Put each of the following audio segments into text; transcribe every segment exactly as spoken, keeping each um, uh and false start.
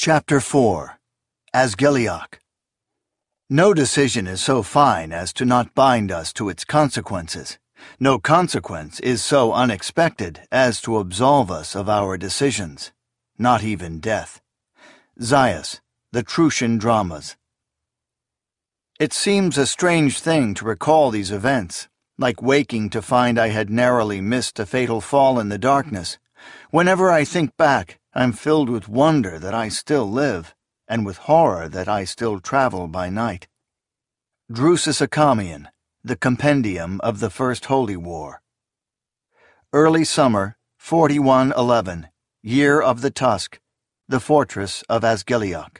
Chapter four. Asgiliac. No decision is so fine as to not bind us to its consequences. No consequence is so unexpected as to absolve us of our decisions. Not even death. Zaius, The Trucian Dramas. It seems a strange thing to recall these events, like waking to find I had narrowly missed a fatal fall in the darkness. Whenever I think back, I'm filled with wonder that I still live, and with horror that I still travel by night. Drusus Acamian, The Compendium of the First Holy War. Early summer, forty-one eleven, year of the Tusk, the fortress of Asgiliac.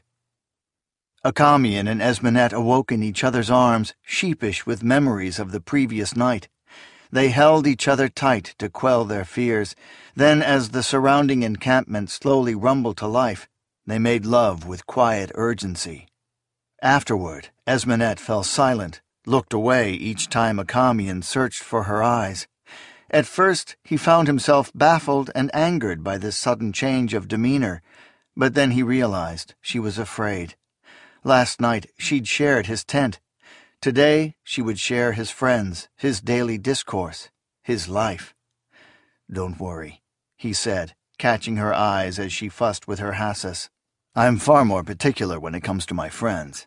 Acamian and Esmenet awoke in each other's arms, sheepish with memories of the previous night. They held each other tight to quell their fears. Then, as the surrounding encampment slowly rumbled to life, they made love with quiet urgency. Afterward, Esmenet fell silent, looked away each time Acamian searched for her eyes. At first, he found himself baffled and angered by this sudden change of demeanor, but then he realized she was afraid. Last night, she'd shared his tent. Today, she would share his friends, his daily discourse, his life. "Don't worry," he said, catching her eyes as she fussed with her hassus. "I'm far more particular when it comes to my friends."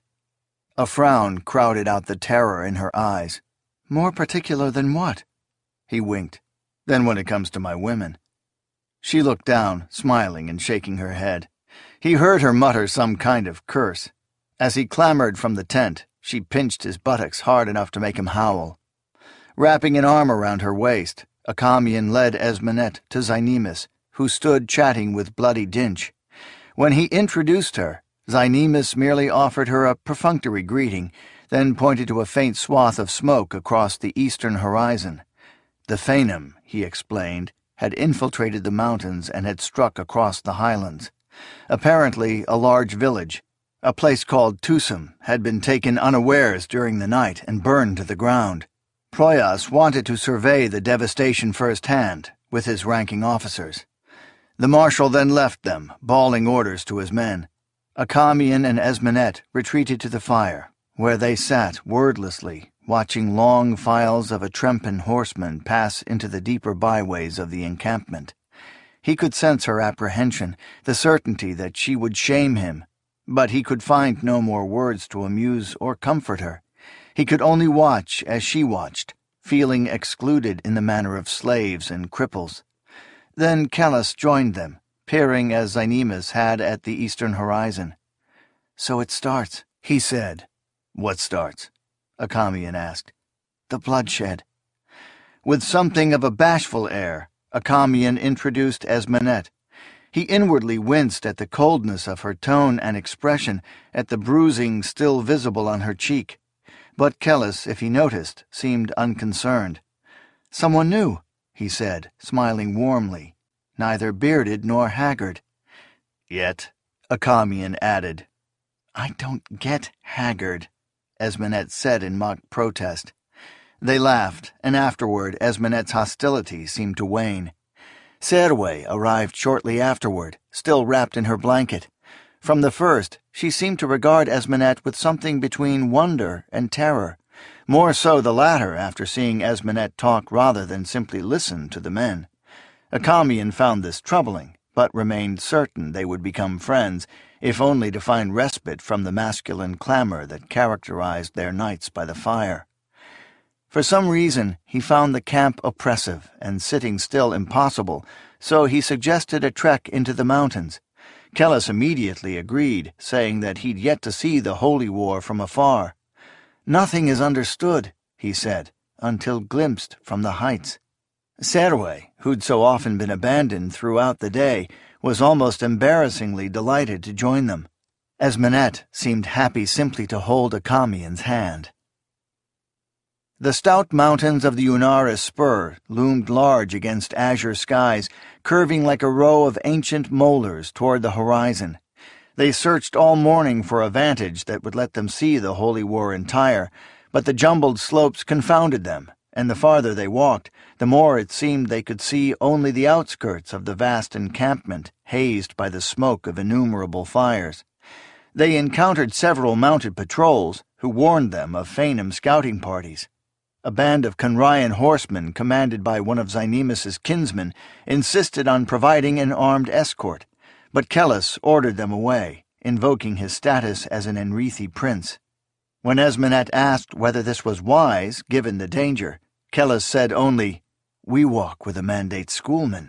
A frown crowded out the terror in her eyes. "More particular than what?" He winked. "Then when it comes to my women." She looked down, smiling and shaking her head. He heard her mutter some kind of curse. As he clambered from the tent, she pinched his buttocks hard enough to make him howl. Wrapping an arm around her waist, Acamian led Esmenet to Zynemus, who stood chatting with Bloody Dinch. When he introduced her, Zynemus merely offered her a perfunctory greeting, then pointed to a faint swath of smoke across the eastern horizon. The Phanem, he explained, had infiltrated the mountains and had struck across the highlands. Apparently a large village, a place called Tusum, had been taken unawares during the night and burned to the ground. Proias wanted to survey the devastation firsthand, with his ranking officers. The marshal then left them, bawling orders to his men. Acamian and Esmenet retreated to the fire, where they sat wordlessly, watching long files of Atrempan horsemen pass into the deeper byways of the encampment. He could sense her apprehension, the certainty that she would shame him, but he could find no more words to amuse or comfort her. He could only watch as she watched, feeling excluded in the manner of slaves and cripples. Then Kellus joined them, peering as Zynemus had at the eastern horizon. "So it starts," he said. "What starts?" Acamian asked. "The bloodshed." With something of a bashful air, Acamian introduced Esmenet. He inwardly winced at the coldness of her tone and expression, at the bruising still visible on her cheek. But Kellus, if he noticed, seemed unconcerned. "Someone new," he said, smiling warmly, neither bearded nor haggard. "Yet," Acamian added. "I don't get haggard," Esmenet said in mock protest. They laughed, and afterward Esmenet's hostility seemed to wane. Serwe arrived shortly afterward, still wrapped in her blanket. From the first, she seemed to regard Esmenet with something between wonder and terror, more so the latter after seeing Esmenet talk rather than simply listen to the men. Acamian found this troubling, but remained certain they would become friends, if only to find respite from the masculine clamor that characterized their nights by the fire. For some reason, he found the camp oppressive and sitting still impossible, so he suggested a trek into the mountains. Kellus immediately agreed, saying that he'd yet to see the Holy War from afar. "Nothing is understood," he said, "until glimpsed from the heights." Serwe, who'd so often been abandoned throughout the day, was almost embarrassingly delighted to join them. Esmenet seemed happy simply to hold Acamian's hand. The stout mountains of the Unaris spur loomed large against azure skies, curving like a row of ancient molars toward the horizon. They searched all morning for a vantage that would let them see the Holy War entire, but the jumbled slopes confounded them, and the farther they walked, the more it seemed they could see only the outskirts of the vast encampment, hazed by the smoke of innumerable fires. They encountered several mounted patrols, who warned them of Fainum scouting parties. A band of Conryan horsemen, commanded by one of Zynemus's kinsmen, insisted on providing an armed escort, but Kellis ordered them away, invoking his status as an Enrithi prince. When Esmenet asked whether this was wise, given the danger, Kellis said only, "We walk with a mandate schoolman."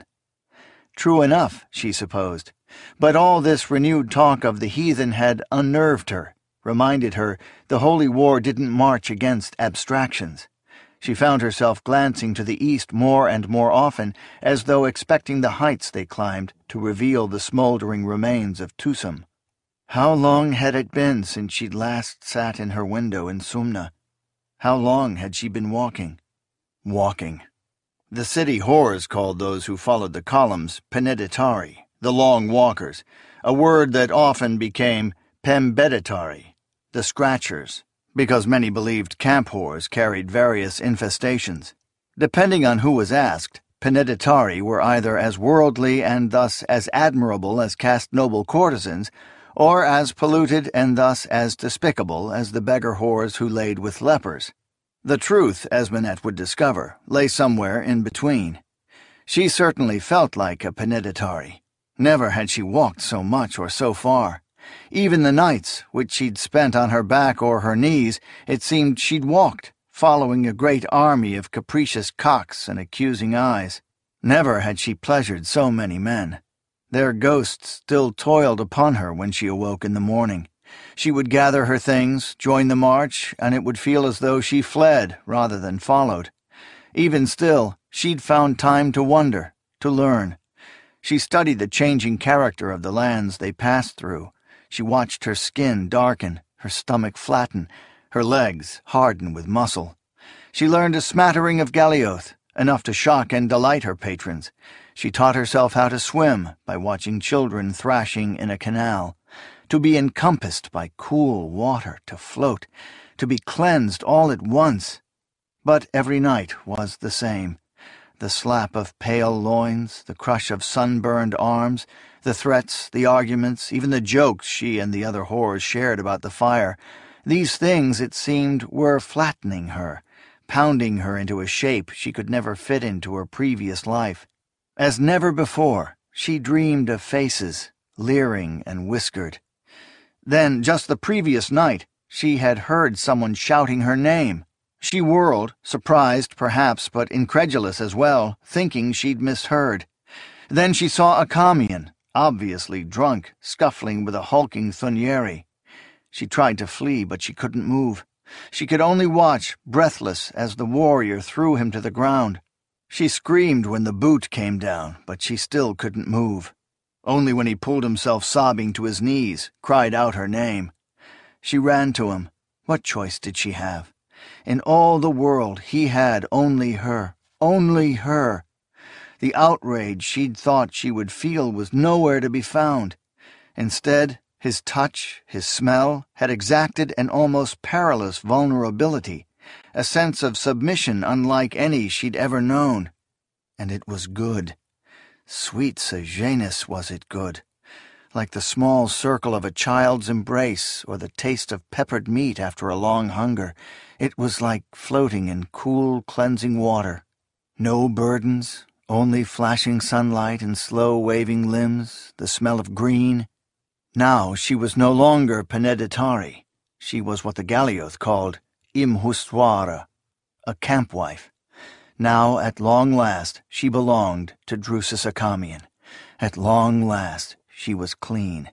True enough, she supposed, but all this renewed talk of the heathen had unnerved her, reminded her the Holy War didn't march against abstractions. She found herself glancing to the east more and more often, as though expecting the heights they climbed to reveal the smouldering remains of Tusum. How long had it been since she'd last sat in her window in Sumna? How long had she been walking? Walking. The city whores called those who followed the columns Peneditari, the long walkers, a word that often became Pembeditari, the scratchers, because many believed camp whores carried various infestations. Depending on who was asked, Peneditari were either as worldly and thus as admirable as caste noble courtesans, or as polluted and thus as despicable as the beggar whores who laid with lepers. The truth, Esmenet would discover, lay somewhere in between. She certainly felt like a Peneditari. Never had she walked so much or so far. Even the nights, which she'd spent on her back or her knees, it seemed she'd walked, following a great army of capricious cocks and accusing eyes. Never had she pleasured so many men. Their ghosts still toiled upon her when she awoke in the morning. She would gather her things, join the march, and it would feel as though she fled rather than followed. Even still, she'd found time to wonder, to learn. She studied the changing character of the lands they passed through. She watched her skin darken, her stomach flatten, her legs harden with muscle. She learned a smattering of Galioth, enough to shock and delight her patrons. She taught herself how to swim by watching children thrashing in a canal, to be encompassed by cool water, to float, to be cleansed all at once. But every night was the same. The slap of pale loins, the crush of sunburned arms, the threats, the arguments, even the jokes she and the other whores shared about the fire, these things, it seemed, were flattening her, pounding her into a shape she could never fit into her previous life. As never before, she dreamed of faces, leering and whiskered. Then, just the previous night, she had heard someone shouting her name. She whirled, surprised perhaps, but incredulous as well, thinking she'd misheard. Then she saw a Kamian, obviously drunk, scuffling with a hulking Thunyeri. She tried to flee, but she couldn't move. She could only watch, breathless, as the warrior threw him to the ground. She screamed when the boot came down, but she still couldn't move. Only when he pulled himself sobbing to his knees, cried out her name. She ran to him. What choice did she have? In all the world he had only her, only her. The outrage she'd thought she would feel was nowhere to be found. Instead, his touch, his smell, had exacted an almost perilous vulnerability, a sense of submission unlike any she'd ever known. And it was good. Sweet Sejanus, was it good? Like the small circle of a child's embrace or the taste of peppered meat after a long hunger, it was like floating in cool, cleansing water. No burdens, only flashing sunlight and slow waving limbs, the smell of green. Now she was no longer Peneditari. She was what the Galioth called Imhustwara, a campwife. Now, at long last, she belonged to Drusus Acamian. At long last, she was clean.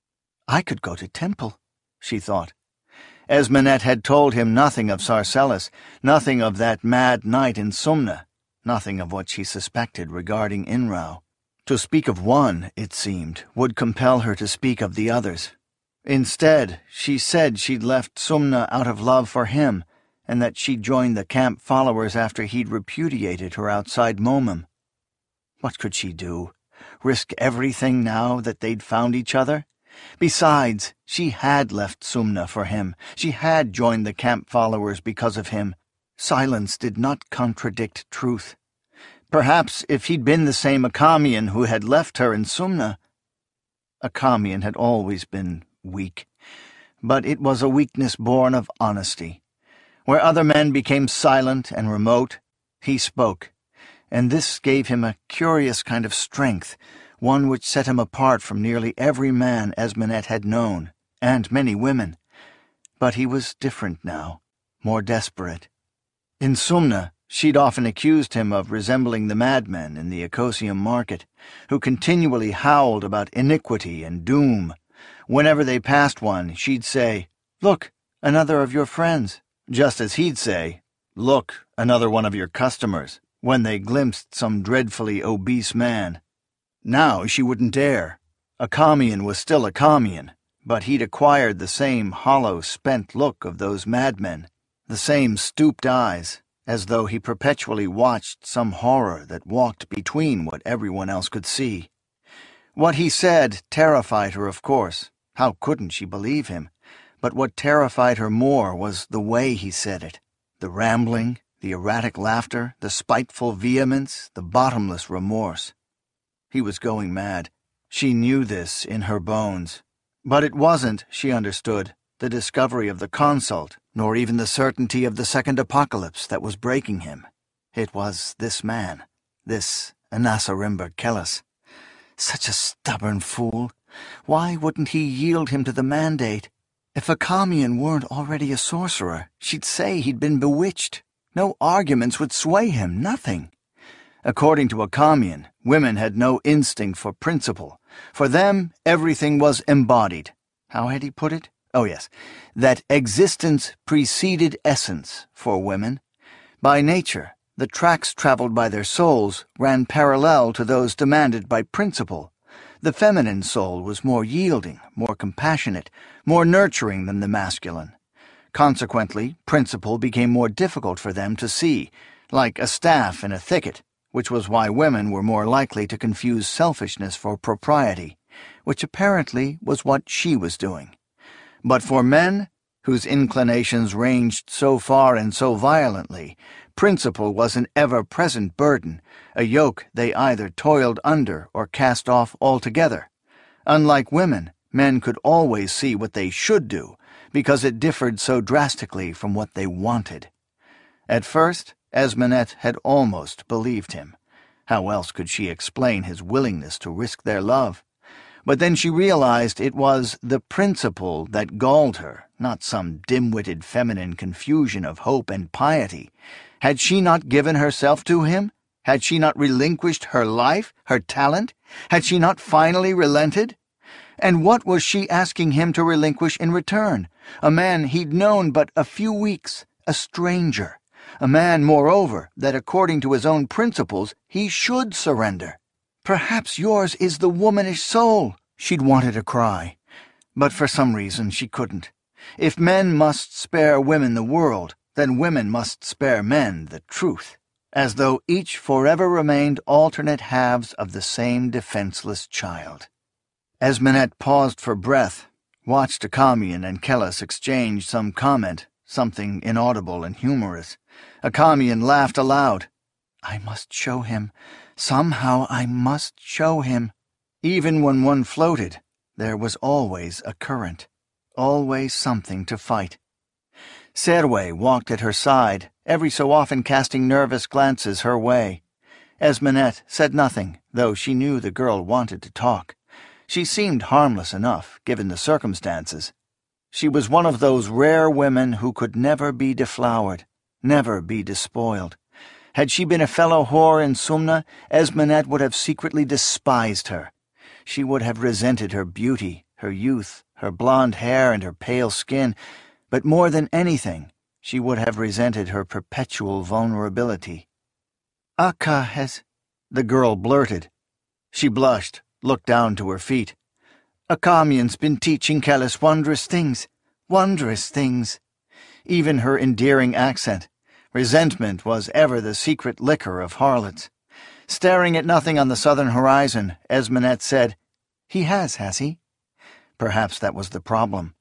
I could go to temple, she thought. Esmenet had told him nothing of Sarcellus, nothing of that mad night in Sumna, nothing of what she suspected regarding Inrau. To speak of one, it seemed, would compel her to speak of the others. Instead, she said she'd left Sumna out of love for him, and that she'd joined the camp followers after he'd repudiated her outside Momum. What could she do? Risk everything now that they'd found each other? Besides, she had left Sumna for him. She had joined the camp followers because of him. Silence did not contradict truth. Perhaps if he'd been the same Acamian who had left her in Sumna... Acamian had always been weak, but it was a weakness born of honesty. Where other men became silent and remote, he spoke, and this gave him a curious kind of strength, one which set him apart from nearly every man Esmenet had known, and many women. But he was different now, more desperate. In Sumna, she'd often accused him of resembling the madmen in the Icosium market, who continually howled about iniquity and doom. Whenever they passed one, she'd say, "Look, another of your friends," just as he'd say, "Look, another one of your customers," when they glimpsed some dreadfully obese man. Now she wouldn't dare. Acamian was still Acamian, but he'd acquired the same hollow, spent look of those madmen, the same stooped eyes, as though he perpetually watched some horror that walked between what everyone else could see. What he said terrified her, of course. How couldn't she believe him? But what terrified her more was the way he said it, the rambling, the erratic laughter, the spiteful vehemence, the bottomless remorse. He was going mad. She knew this in her bones. But it wasn't, she understood, the discovery of the consult, nor even the certainty of the second apocalypse that was breaking him. It was this man, this Anasarimber Kellis. Such a stubborn fool. Why wouldn't he yield him to the mandate? If Acamian weren't already a sorcerer, she'd say he'd been bewitched. No arguments would sway him, nothing. According to Acamian, women had no instinct for principle. For them, everything was embodied. How had he put it? Oh, yes, that existence preceded essence for women. By nature, the tracks traveled by their souls ran parallel to those demanded by principle. The feminine soul was more yielding, more compassionate, more nurturing than the masculine. Consequently, principle became more difficult for them to see, like a staff in a thicket, which was why women were more likely to confuse selfishness for propriety, which apparently was what she was doing. But for men, whose inclinations ranged so far and so violently, principle was an ever-present burden, a yoke they either toiled under or cast off altogether. Unlike women, men could always see what they should do, because it differed so drastically from what they wanted. At first, Esmenet had almost believed him. How else could she explain his willingness to risk their love? But then she realized it was the principle that galled her, not some dim-witted feminine confusion of hope and piety. Had she not given herself to him? Had she not relinquished her life, her talent? Had she not finally relented? And what was she asking him to relinquish in return? A man he'd known but a few weeks, a stranger. A man, moreover, that according to his own principles he should surrender. "Perhaps yours is the womanish soul," she'd wanted to cry. But for some reason she couldn't. If men must spare women the world, then women must spare men the truth, as though each forever remained alternate halves of the same defenseless child. Esmenet paused for breath, watched Acamian and Kellis exchange some comment, something inaudible and humorous. Acamian laughed aloud. "I must show him. Somehow I must show him." Even when one floated, there was always a current, always something to fight. Serwe walked at her side, every so often casting nervous glances her way. Esmenet said nothing, though she knew the girl wanted to talk. She seemed harmless enough, given the circumstances. She was one of those rare women who could never be deflowered, never be despoiled. Had she been a fellow whore in Sumna, Esmenet would have secretly despised her. She would have resented her beauty, her youth, her blonde hair and her pale skin, but more than anything, she would have resented her perpetual vulnerability. "Akka has—" the girl blurted. She blushed, looked down to her feet. "Acamian's been teaching Kellis wondrous things, wondrous things." Even her endearing accent. Resentment was ever the secret liquor of harlots. Staring at nothing on the southern horizon, Esmenet said, "He has, has he?" Perhaps that was the problem.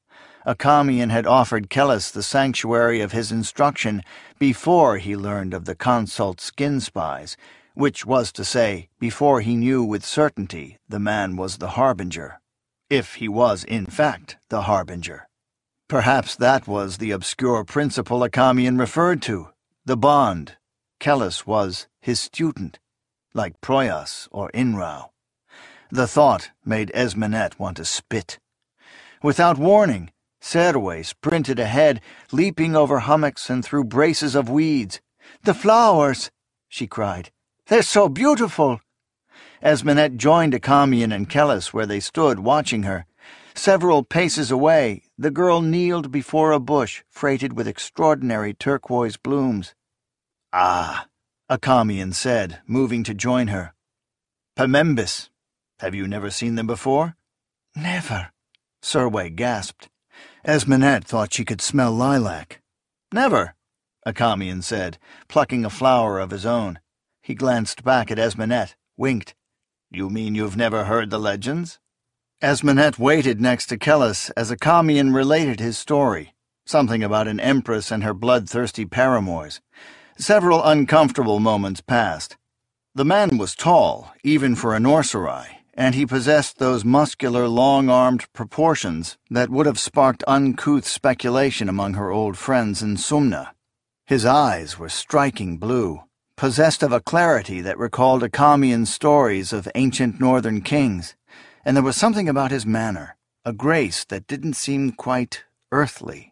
Achamian had offered Kellis the sanctuary of his instruction before he learned of the consult's skin spies, which was to say, before he knew with certainty the man was the Harbinger, if he was in fact the Harbinger. Perhaps that was the obscure principle Achamian referred to, the bond. Kellis was his student, like Proyas or Inrao. The thought made Esmenet want to spit. Without warning, Serwe sprinted ahead, leaping over hummocks and through braces of weeds. "The flowers!" she cried. "They're so beautiful!" Esmenet joined Achamian and Kellis where they stood watching her. Several paces away, the girl kneeled before a bush freighted with extraordinary turquoise blooms. "Ah," Achamian said, moving to join her. "Pemembis. Have you never seen them before?" "Never," Serwe gasped. Esmenet thought she could smell lilac. "Never," Achamian said, plucking a flower of his own. He glanced back at Esmenet, winked. "You mean you've never heard the legends?" Esmenet waited next to Kellis as Achamian related his story, something about an empress and her bloodthirsty paramours. Several uncomfortable moments passed. The man was tall, even for a Norserai, and he possessed those muscular, long-armed proportions that would have sparked uncouth speculation among her old friends in Sumna. His eyes were striking blue, possessed of a clarity that recalled Achamian's stories of ancient northern kings, and there was something about his manner, a grace that didn't seem quite earthly.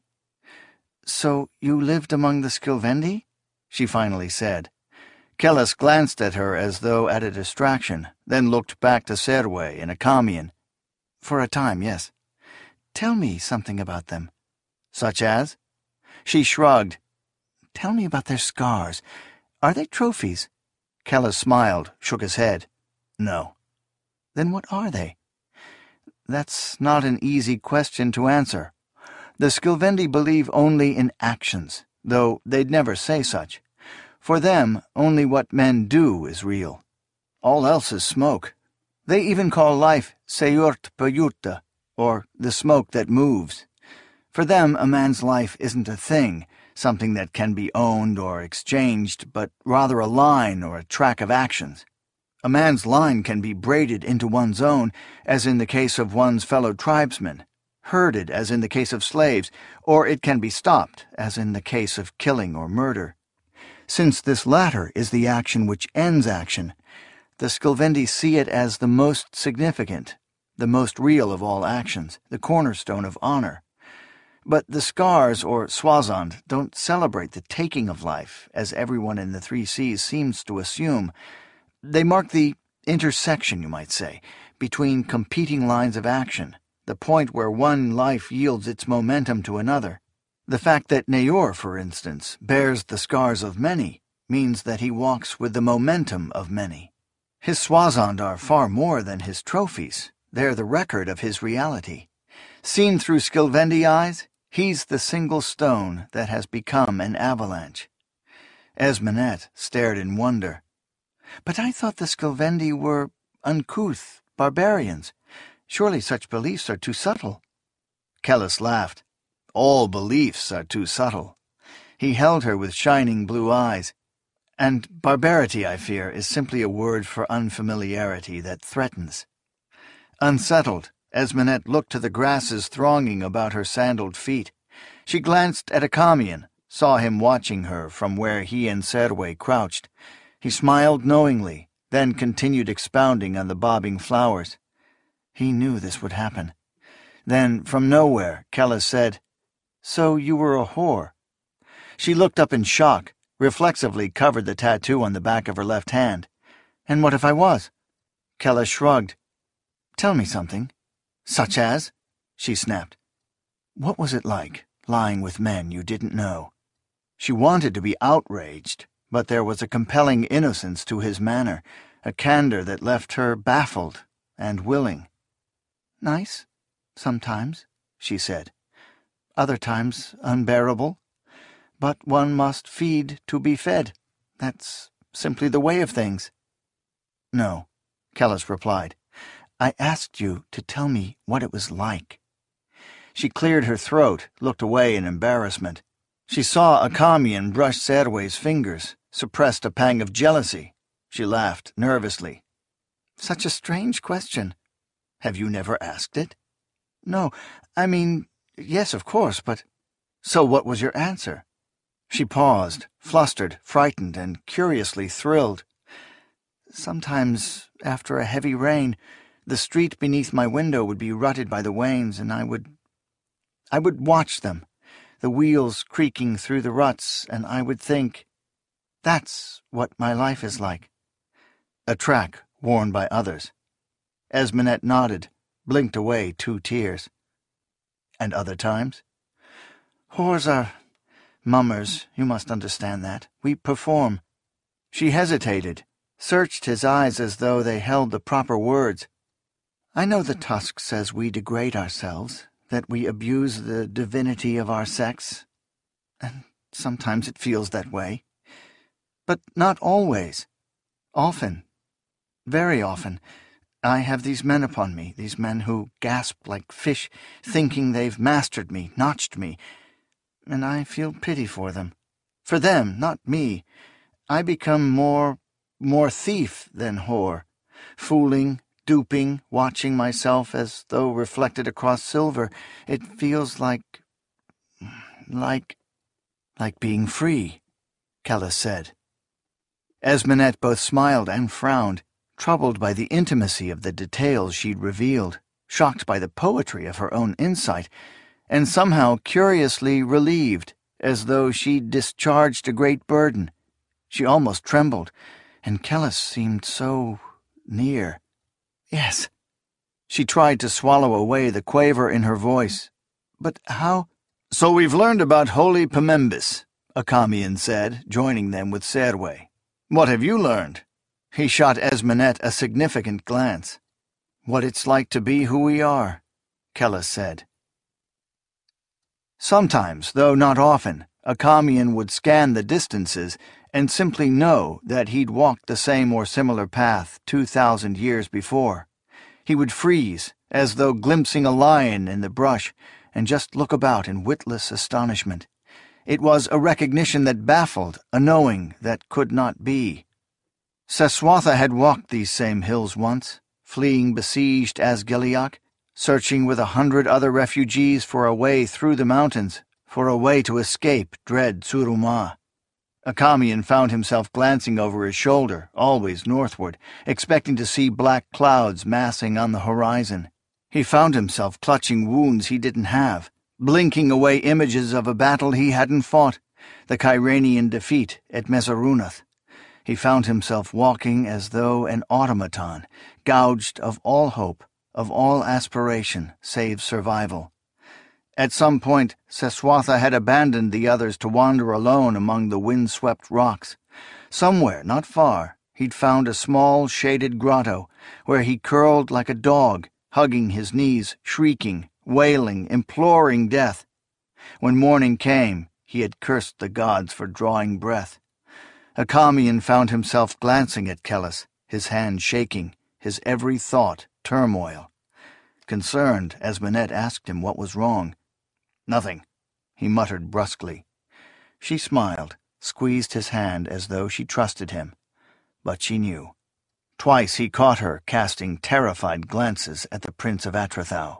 "So you lived among the Skilvendi?" she finally said. Kellis glanced at her as though at a distraction, then looked back to Serwe and Achamian. "For a time, yes. Tell me something about them." "Such as?" She shrugged. "Tell me about their scars. Are they trophies?" Kellis smiled, shook his head. "No." "Then what are they?" "That's not an easy question to answer. The Skilvendi believe only in actions, though they'd never say such. For them, only what men do is real. All else is smoke. They even call life Seurt Payurta, or the smoke that moves. For them, a man's life isn't a thing, something that can be owned or exchanged, but rather a line or a track of actions. A man's line can be braided into one's own, as in the case of one's fellow tribesmen, herded, as in the case of slaves, or it can be stopped, as in the case of killing or murder. Since this latter is the action which ends action, the Skilvendi see it as the most significant, the most real of all actions, the cornerstone of honor. But the Scars or Swazand don't celebrate the taking of life, as everyone in the Three Seas seems to assume. They mark the intersection, you might say, between competing lines of action, the point where one life yields its momentum to another. The fact that Neyor, for instance, bears the scars of many means that he walks with the momentum of many. His Swazand are far more than his trophies. They're the record of his reality. Seen through Skilvendi eyes, he's the single stone that has become an avalanche. Esmenet stared in wonder. "But I thought the Skilvendi were uncouth, barbarians. Surely such beliefs are too subtle." Kellis laughed. "All beliefs are too subtle." He held her with shining blue eyes. "And barbarity, I fear, is simply a word for unfamiliarity that threatens." Unsettled, Esmenet looked to the grasses thronging about her sandaled feet. She glanced at Achamian, saw him watching her from where he and Serwe crouched. He smiled knowingly, then continued expounding on the bobbing flowers. He knew this would happen. Then, from nowhere, Kellis said, "So you were a whore." She looked up in shock, reflexively covered the tattoo on the back of her left hand. "And what if I was?" Kellis shrugged. "Tell me something." "Such as?" she snapped. "What was it like, lying with men you didn't know?" She wanted to be outraged, but there was a compelling innocence to his manner, a candor that left her baffled and willing. "Nice, sometimes," she said. "Other times unbearable. But one must feed to be fed. That's simply the way of things." "No," Kellis replied. "I asked you to tell me what it was like." She cleared her throat, looked away in embarrassment. She saw Akamian brush Serwe's fingers, suppressed a pang of jealousy. She laughed nervously. Such a strange question. Have you never asked it? No, I mean, yes, of course, but... So what was your answer? She paused, flustered, frightened, and curiously thrilled. Sometimes, after a heavy rain, the street beneath my window would be rutted by the wains, and I would... I would watch them, the wheels creaking through the ruts, and I would think, that's what my life is like. A track worn by others. Esmenet nodded, blinked away two tears. And other times? Whores are mummers, you must understand that. We perform. She hesitated, searched his eyes as though they held the proper words. I know the tusk says we degrade ourselves, that we abuse the divinity of our sex, and sometimes it feels that way. But not always. Often. Very often. I have these men upon me, these men who gasp like fish, thinking they've mastered me, notched me, and I feel pity for them. For them, not me. I become more, more thief than whore, fooling, duping, watching myself as though reflected across silver. It feels like... like... like being free, Kellis said. Esmenet both smiled and frowned, troubled by the intimacy of the details she'd revealed, shocked by the poetry of her own insight, and somehow curiously relieved, as though she'd discharged a great burden. She almost trembled, and Kellis seemed so near. Yes. She tried to swallow away the quaver in her voice. But how? So we've learned about Holy Pemembis, Akamian said, joining them with Serwe. What have you learned? He shot Esmenet a significant glance. What it's like to be who we are, Kellis said. Sometimes, though not often, Akamian would scan the distances and simply know that he'd walked the same or similar path two thousand years before. He would freeze, as though glimpsing a lion in the brush, and just look about in witless astonishment. It was a recognition that baffled, a knowing that could not be. Seswatha had walked these same hills once, fleeing besieged Asgiliac, searching with a hundred other refugees for a way through the mountains, for a way to escape dread Tsuruma. Akamian found himself glancing over his shoulder, always northward, expecting to see black clouds massing on the horizon. He found himself clutching wounds he didn't have, blinking away images of a battle he hadn't fought, the Kyranian defeat at Mesarunath. He found himself walking as though an automaton, gouged of all hope, of all aspiration, save survival. At some point, Seswatha had abandoned the others to wander alone among the wind-swept rocks. Somewhere, not far, he'd found a small, shaded grotto, where he curled like a dog, hugging his knees, shrieking, wailing, imploring death. When morning came, he had cursed the gods for drawing breath. Akamian found himself glancing at Kellis, his hand shaking, his every thought turmoil. Concerned, Esmenet asked him what was wrong. Nothing, he muttered brusquely. She smiled, squeezed his hand as though she trusted him. But she knew. Twice he caught her casting terrified glances at the Prince of Atrathau.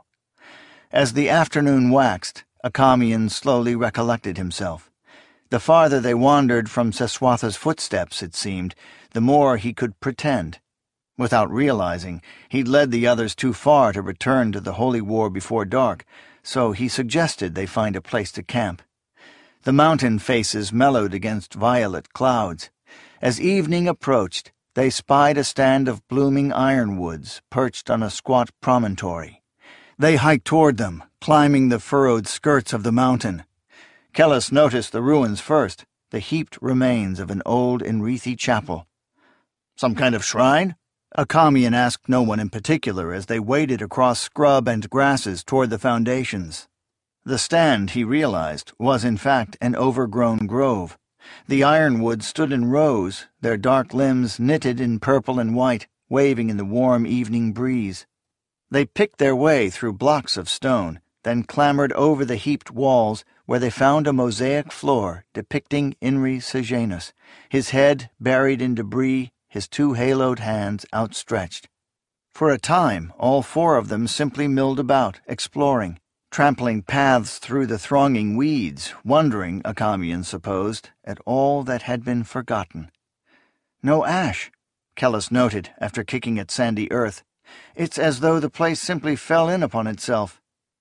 As the afternoon waxed, Akamian slowly recollected himself. The farther they wandered from Seswatha's footsteps, it seemed, the more he could pretend. Without realizing, he'd led the others too far to return to the holy war before dark, so he suggested they find a place to camp. The mountain faces mellowed against violet clouds. As evening approached, they spied a stand of blooming ironwoods perched on a squat promontory. They hiked toward them, climbing the furrowed skirts of the mountain. Kellis noticed the ruins first, the heaped remains of an old Enrithi chapel. Some kind of shrine? Akamian asked no one in particular as they waded across scrub and grasses toward the foundations. The stand, he realized, was in fact an overgrown grove. The ironwoods stood in rows, their dark limbs knitted in purple and white, waving in the warm evening breeze. They picked their way through blocks of stone, then clambered over the heaped walls, where they found a mosaic floor depicting Inri Sejanus, his head buried in debris, his two haloed hands outstretched. For a time, all four of them simply milled about, exploring, trampling paths through the thronging weeds, wondering, Acamian supposed, at all that had been forgotten. No ash, Kellis noted after kicking at sandy earth. It's as though the place simply fell in upon itself.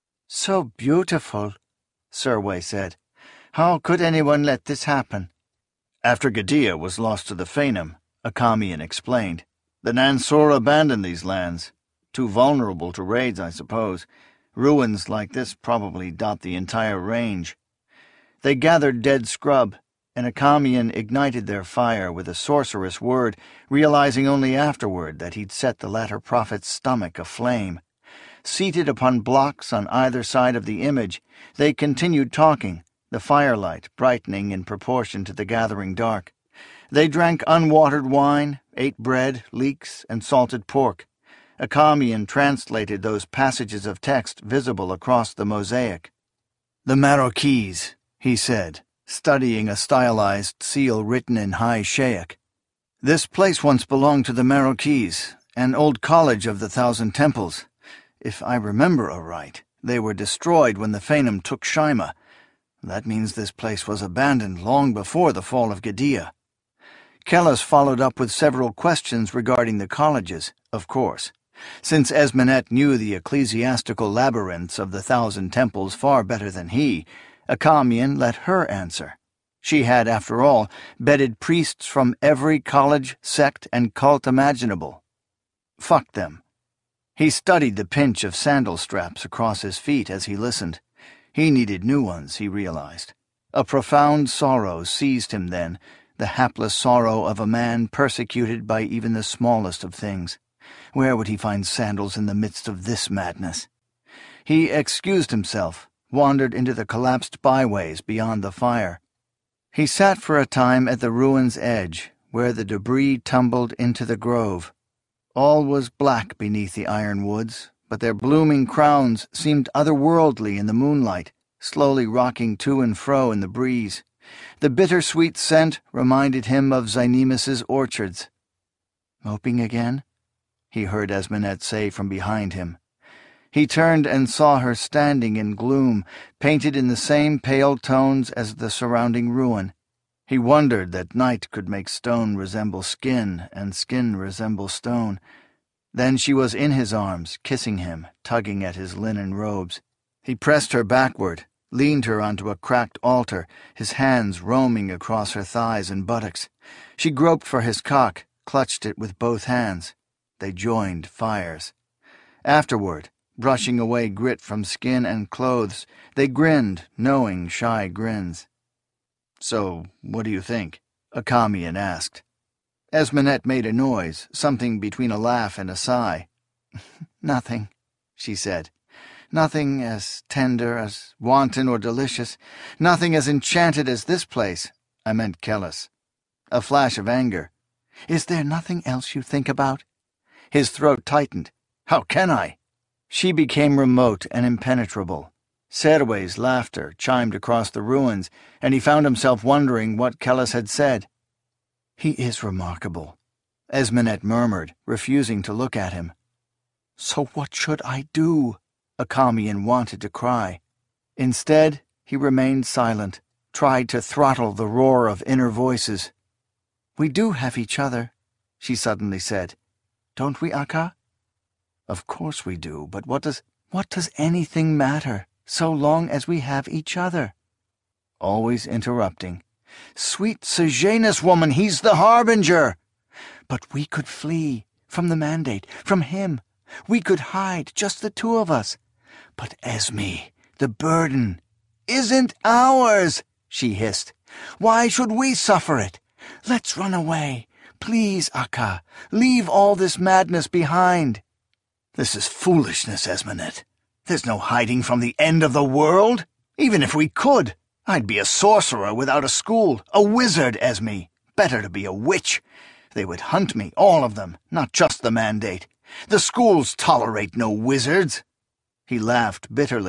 So beautiful, Serway said. How could anyone let this happen? After Gudea was lost to the Fainum, Acamian explained, the Nansor abandoned these lands. Too vulnerable to raids, I suppose. Ruins like this probably dot the entire range. They gathered dead scrub, and Acamian ignited their fire with a sorcerous word, realizing only afterward that he'd set the latter prophet's stomach aflame. Seated upon blocks on either side of the image, they continued talking, the firelight brightening in proportion to the gathering dark. They drank unwatered wine, ate bread, leeks, and salted pork. Acamian translated those passages of text visible across the mosaic. The Marroquis, he said, studying a stylized seal written in High Shaic. This place once belonged to the Marroquis, an old college of the Thousand Temples. If I remember aright, they were destroyed when the Fainum took Shima. That means this place was abandoned long before the fall of Gudea. Kellis followed up with several questions regarding the colleges, of course. Since Esmenet knew the ecclesiastical labyrinths of the Thousand Temples far better than he, Acamian let her answer. She had, after all, bedded priests from every college, sect, and cult imaginable. Fuck them. He studied the pinch of sandal straps across his feet as he listened. He needed new ones, he realized. A profound sorrow seized him then, the hapless sorrow of a man persecuted by even the smallest of things. Where would he find sandals in the midst of this madness? He excused himself, wandered into the collapsed byways beyond the fire. He sat for a time at the ruin's edge, where the debris tumbled into the grove. All was black beneath the iron woods, but their blooming crowns seemed otherworldly in the moonlight, slowly rocking to and fro in the breeze. The bittersweet scent reminded him of Zynemus's orchards. Moping again? He heard Esmenet say from behind him. He turned and saw her standing in gloom, painted in the same pale tones as the surrounding ruin. He wondered that night could make stone resemble skin and skin resemble stone. Then she was in his arms, kissing him, tugging at his linen robes. He pressed her backward, leaned her onto a cracked altar, his hands roaming across her thighs and buttocks. She groped for his cock, clutched it with both hands. They joined fires. Afterward, brushing away grit from skin and clothes, they grinned, knowing shy grins. "So, what do you think?" Acamian asked. Esmenet made a noise, something between a laugh and a sigh. "Nothing," she said. "Nothing as tender, as wanton or delicious. Nothing as enchanted as this place." I meant Kellis. A flash of anger. "Is there nothing else you think about?" His throat tightened. "How can I?" She became remote and impenetrable. Serway's laughter chimed across the ruins, and he found himself wondering what Kellis had said. "He is remarkable," Esmenet murmured, refusing to look at him. "So what should I do?" Acamian wanted to cry. Instead, he remained silent, tried to throttle the roar of inner voices. "We do have each other," she suddenly said. "Don't we, Akka?" "Of course we do, but what does... what does anything matter, so long as we have each other?" Always interrupting. "Sweet Sejanus woman, he's the harbinger!" "But we could flee, from the mandate, from him. We could hide, just the two of us. But Esme, the burden, isn't ours," she hissed. "Why should we suffer it? Let's run away. Please, Akka, leave all this madness behind." "This is foolishness, Esmenet. There's no hiding from the end of the world. Even if we could, I'd be a sorcerer without a school, a wizard, Esme. Better to be a witch. They would hunt me, all of them, not just the mandate. The schools tolerate no wizards." He laughed bitterly,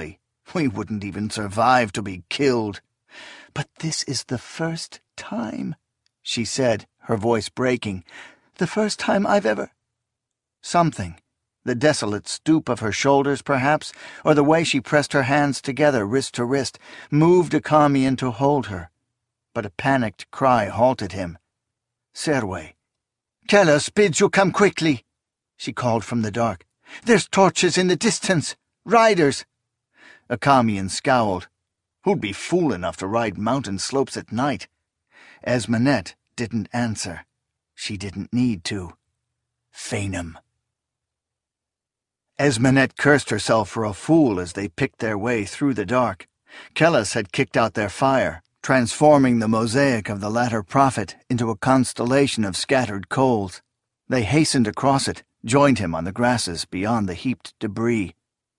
We wouldn't even survive to be killed. But this is the first time, she said, her voice breaking. The first time I've ever... Something, the desolate stoop of her shoulders, perhaps, or the way she pressed her hands together, wrist to wrist, moved Acamian to hold her. But a panicked cry halted him. Serwe. Kelos bids you come quickly, she called from the dark. There's torches in the distance. Riders. Acamian scowled. Who'd be fool enough to ride mountain slopes at night? Esmenet didn't answer. She didn't need to. Phanem. Esmenet cursed herself for a fool as they picked their way through the dark. Kelos had kicked out their fire, transforming the mosaic of the latter prophet into a constellation of scattered coals. They hastened across it, joined him on the grasses beyond the heaped debris.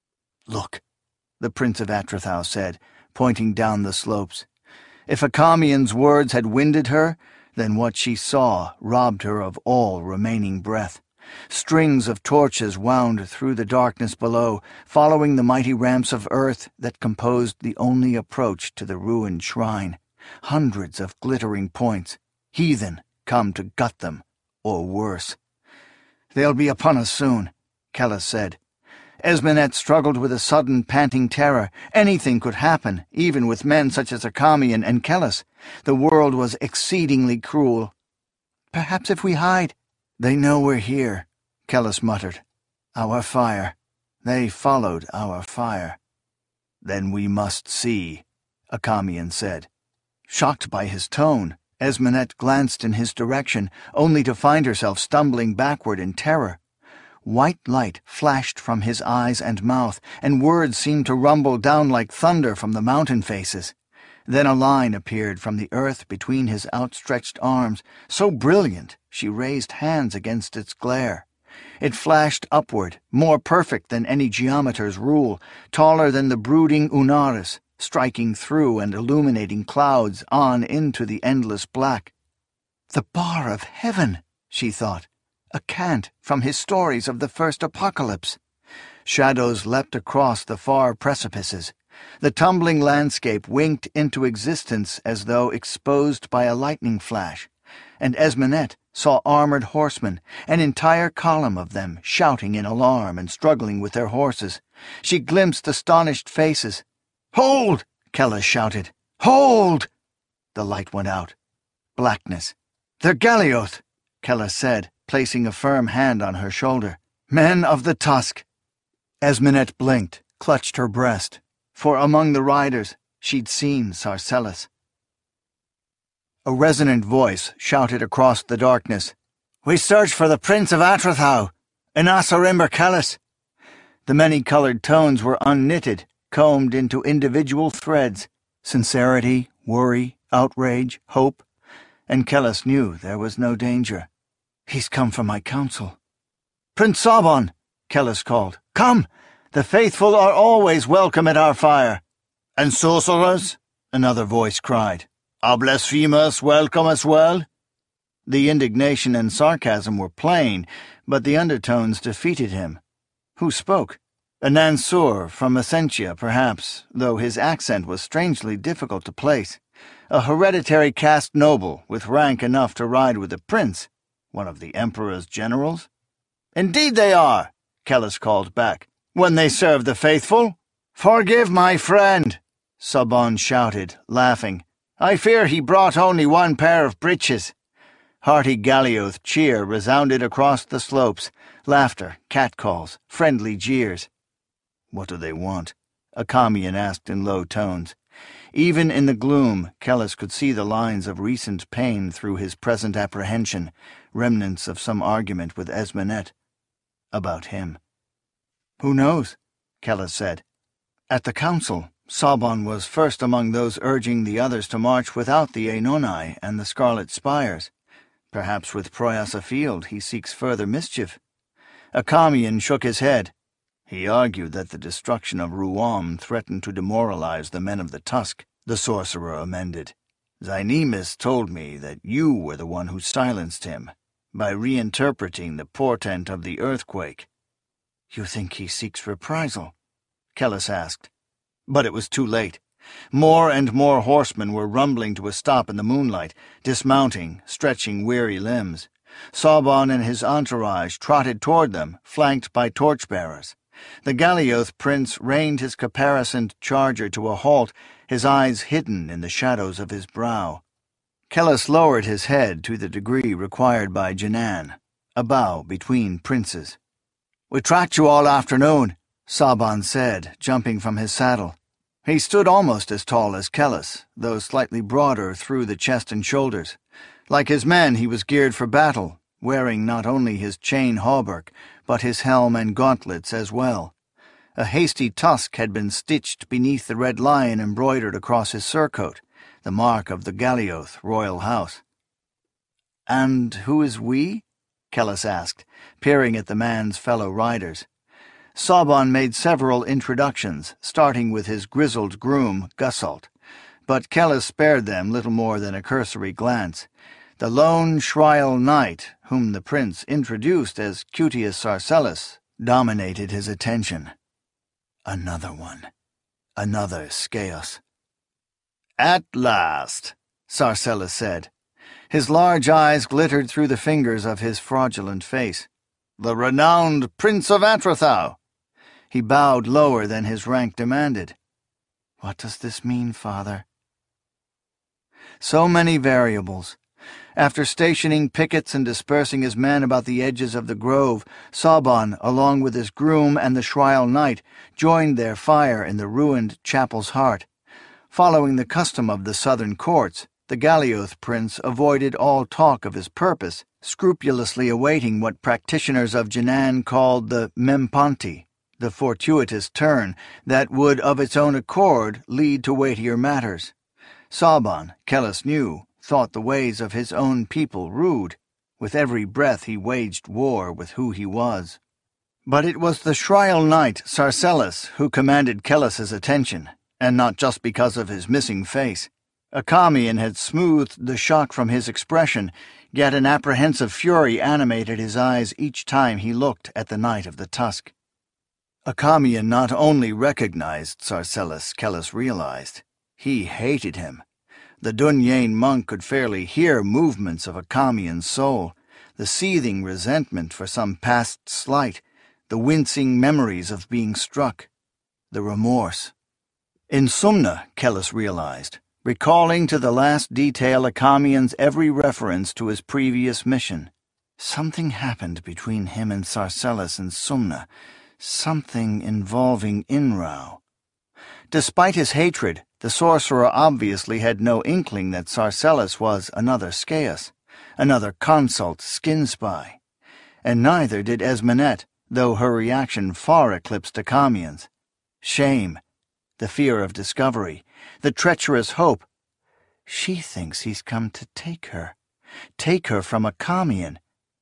Look, the Prince of Atrathau said, pointing down the slopes. If Acamian's words had winded her, then what she saw robbed her of all remaining breath. Strings of torches wound through the darkness below, following the mighty ramps of earth that composed the only approach to the ruined shrine. Hundreds of glittering points, heathen come to gut them, or worse. They'll be upon us soon, Kelos said. Esmenet struggled with a sudden, panting terror. Anything could happen, even with men such as Acamian and Kelos. The world was exceedingly cruel. Perhaps if we hide... They know we're here, Kelos muttered. Our fire. They followed our fire. Then we must see, Acamian said. Shocked by his tone, Esmenet glanced in his direction, only to find herself stumbling backward in terror. White light flashed from his eyes and mouth, and words seemed to rumble down like thunder from the mountain faces. Then a line appeared from the earth between his outstretched arms, so brilliant she raised hands against its glare. It flashed upward, more perfect than any geometer's rule, taller than the brooding Unaris, striking through and illuminating clouds on into the endless black. The bar of heaven, she thought, a cant from his stories of the first apocalypse. Shadows leapt across the far precipices. The tumbling landscape winked into existence as though exposed by a lightning flash, and Esmenet saw armored horsemen, an entire column of them, shouting in alarm and struggling with their horses. She glimpsed astonished faces. "Hold!" Kelos shouted. "Hold!" The light went out. Blackness. "They're Galioth," Kelos said, placing a firm hand on her shoulder. "Men of the Tusk." Esmenet blinked, clutched her breast. For among the riders she'd seen Sarcellus. A resonant voice shouted across the darkness, "We search for the Prince of Atrathau, Inasarimber Kelos." The many-colored tones were unknitted, combed into individual threads, sincerity, worry, outrage, hope, and Kelos knew there was no danger. "He's come for my counsel." "Prince Sabon," Kelos called, "come! The faithful are always welcome at our fire." "And sorcerers?" another voice cried. "Are blasphemers welcome as well?" The indignation and sarcasm were plain, but the undertones defeated him. Who spoke? A Nansur from Essentia, perhaps, though his accent was strangely difficult to place. A hereditary caste noble with rank enough to ride with the prince, one of the emperor's generals. "Indeed they are," Kelos called back. "When they serve the faithful." "Forgive my friend," Sabon shouted, laughing. "I fear he brought only one pair of breeches." Hearty Galioth cheer resounded across the slopes, laughter, catcalls, friendly jeers. "What do they want?" Acamian asked in low tones. Even in the gloom, Kelos could see the lines of recent pain through his present apprehension, remnants of some argument with Esmenet. About him. "Who knows?" Kelos said. At the council, Sabon was first among those urging the others to march without the Aenonai and the Scarlet Spires. Perhaps with Proyas afield he seeks further mischief. Acamian shook his head. He argued that the destruction of Ruam threatened to demoralize the men of the Tusk. The sorcerer amended. "Zynemis told me that you were the one who silenced him, by reinterpreting the portent of the earthquake." "You think he seeks reprisal?" Kelos asked. But it was too late. More and more horsemen were rumbling to a stop in the moonlight, dismounting, stretching weary limbs. Sabon and his entourage trotted toward them, flanked by torchbearers. The Galioth prince reined his caparisoned charger to a halt, his eyes hidden in the shadows of his brow. Kellis lowered his head to the degree required by Jinan, a bow between princes. "We tracked you all afternoon," Sabon said, jumping from his saddle. He stood almost as tall as Kellis, though slightly broader through the chest and shoulders. Like his men, he was geared for battle, wearing not only his chain hauberk, but his helm and gauntlets as well. A hasty tusk had been stitched beneath the red lion embroidered across his surcoat, the mark of the Galioth royal house. "And who is we?" Kellis asked, peering at the man's fellow riders. Sabon made several introductions, starting with his grizzled groom, Gussault, but Kellis spared them little more than a cursory glance. The lone Shriel knight, whom the prince introduced as Cutius Sarcellus, dominated his attention. Another one. Another Scaeus. "At last," Sarcellus said. His large eyes glittered through the fingers of his fraudulent face. "The renowned Prince of Atrothau." He bowed lower than his rank demanded. "What does this mean, father?" So many variables. After stationing pickets and dispersing his men about the edges of the grove, Sabon, along with his groom and the Shriel knight, joined their fire in the ruined chapel's heart. Following the custom of the southern courts, the Galioth prince avoided all talk of his purpose, scrupulously awaiting what practitioners of Jinan called the memponti, the fortuitous turn that would of its own accord lead to weightier matters. Sabon, Kellis knew, thought the ways of his own people rude. With every breath he waged war with who he was. But it was the Shriel knight Sarcellus who commanded Kellis's attention, and not just because of his missing face. Achamian had smoothed the shock from his expression, yet an apprehensive fury animated his eyes each time he looked at the Knight of the Tusk. Achamian not only recognized Sarcellus, Kellis realized. He hated him. The Dunyain monk could fairly hear movements of Achamian's soul, the seething resentment for some past slight, the wincing memories of being struck, the remorse. In Sumna, Kellis realized, recalling to the last detail Achamian's every reference to his previous mission. Something happened between him and Sarcellus in Sumna, something involving Inrau. Despite his hatred, the sorcerer obviously had no inkling that Sarcellus was another Scaeus, another consult skin spy. And neither did Esmenet, though her reaction far eclipsed Achamian's. Shame, the fear of discovery, the treacherous hope. She thinks he's come to take her, take her from Achamian.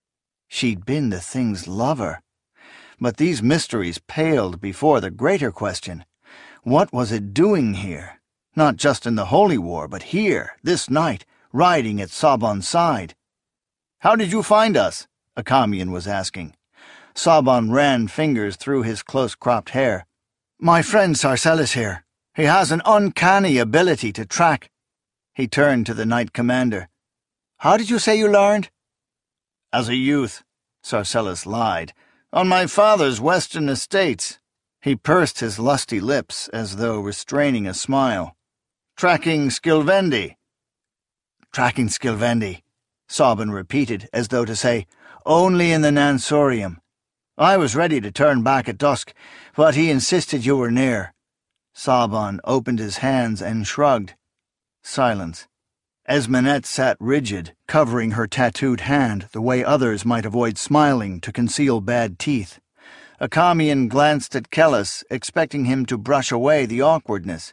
She'd been the thing's lover. But these mysteries paled before the greater question. What was it doing here? Not just in the Holy War, but here, this night, riding at Sabon's side. "How did you find us?" Achamian was asking. Sabon ran fingers through his close-cropped hair. "My friend Sarcellus here. He has an uncanny ability to track." He turned to the Knight Commander. "How did you say you learned?" "As a youth," Sarcellus lied, "on my father's western estates." He pursed his lusty lips as though restraining a smile. "Tracking Skilvendi." "Tracking Skilvendi," Sabon repeated, as though to say, "Only in the Nansorium. I was ready to turn back at dusk, but he insisted you were near." Sabon opened his hands and shrugged. Silence. Esmenet sat rigid, covering her tattooed hand the way others might avoid smiling to conceal bad teeth. Achamian glanced at Kellis, expecting him to brush away the awkwardness.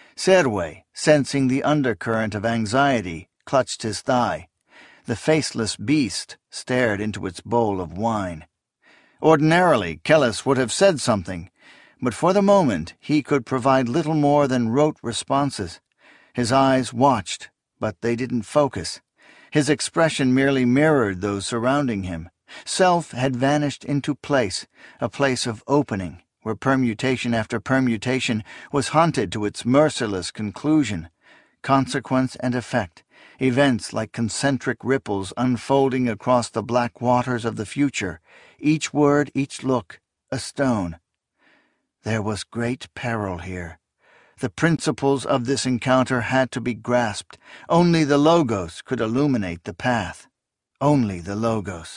Serwe, sensing the undercurrent of anxiety, clutched his thigh. The faceless beast stared into its bowl of wine. Ordinarily, Kellis would have said something, but for the moment he could provide little more than rote responses. His eyes watched, but they didn't focus. His expression merely mirrored those surrounding him. Self had vanished into place, a place of opening, where permutation after permutation was hunted to its merciless conclusion, consequence and effect, events like concentric ripples unfolding across the black waters of the future, each word, each look, a stone. There was great peril here. The principles of this encounter had to be grasped. Only the Logos could illuminate the path. Only the Logos.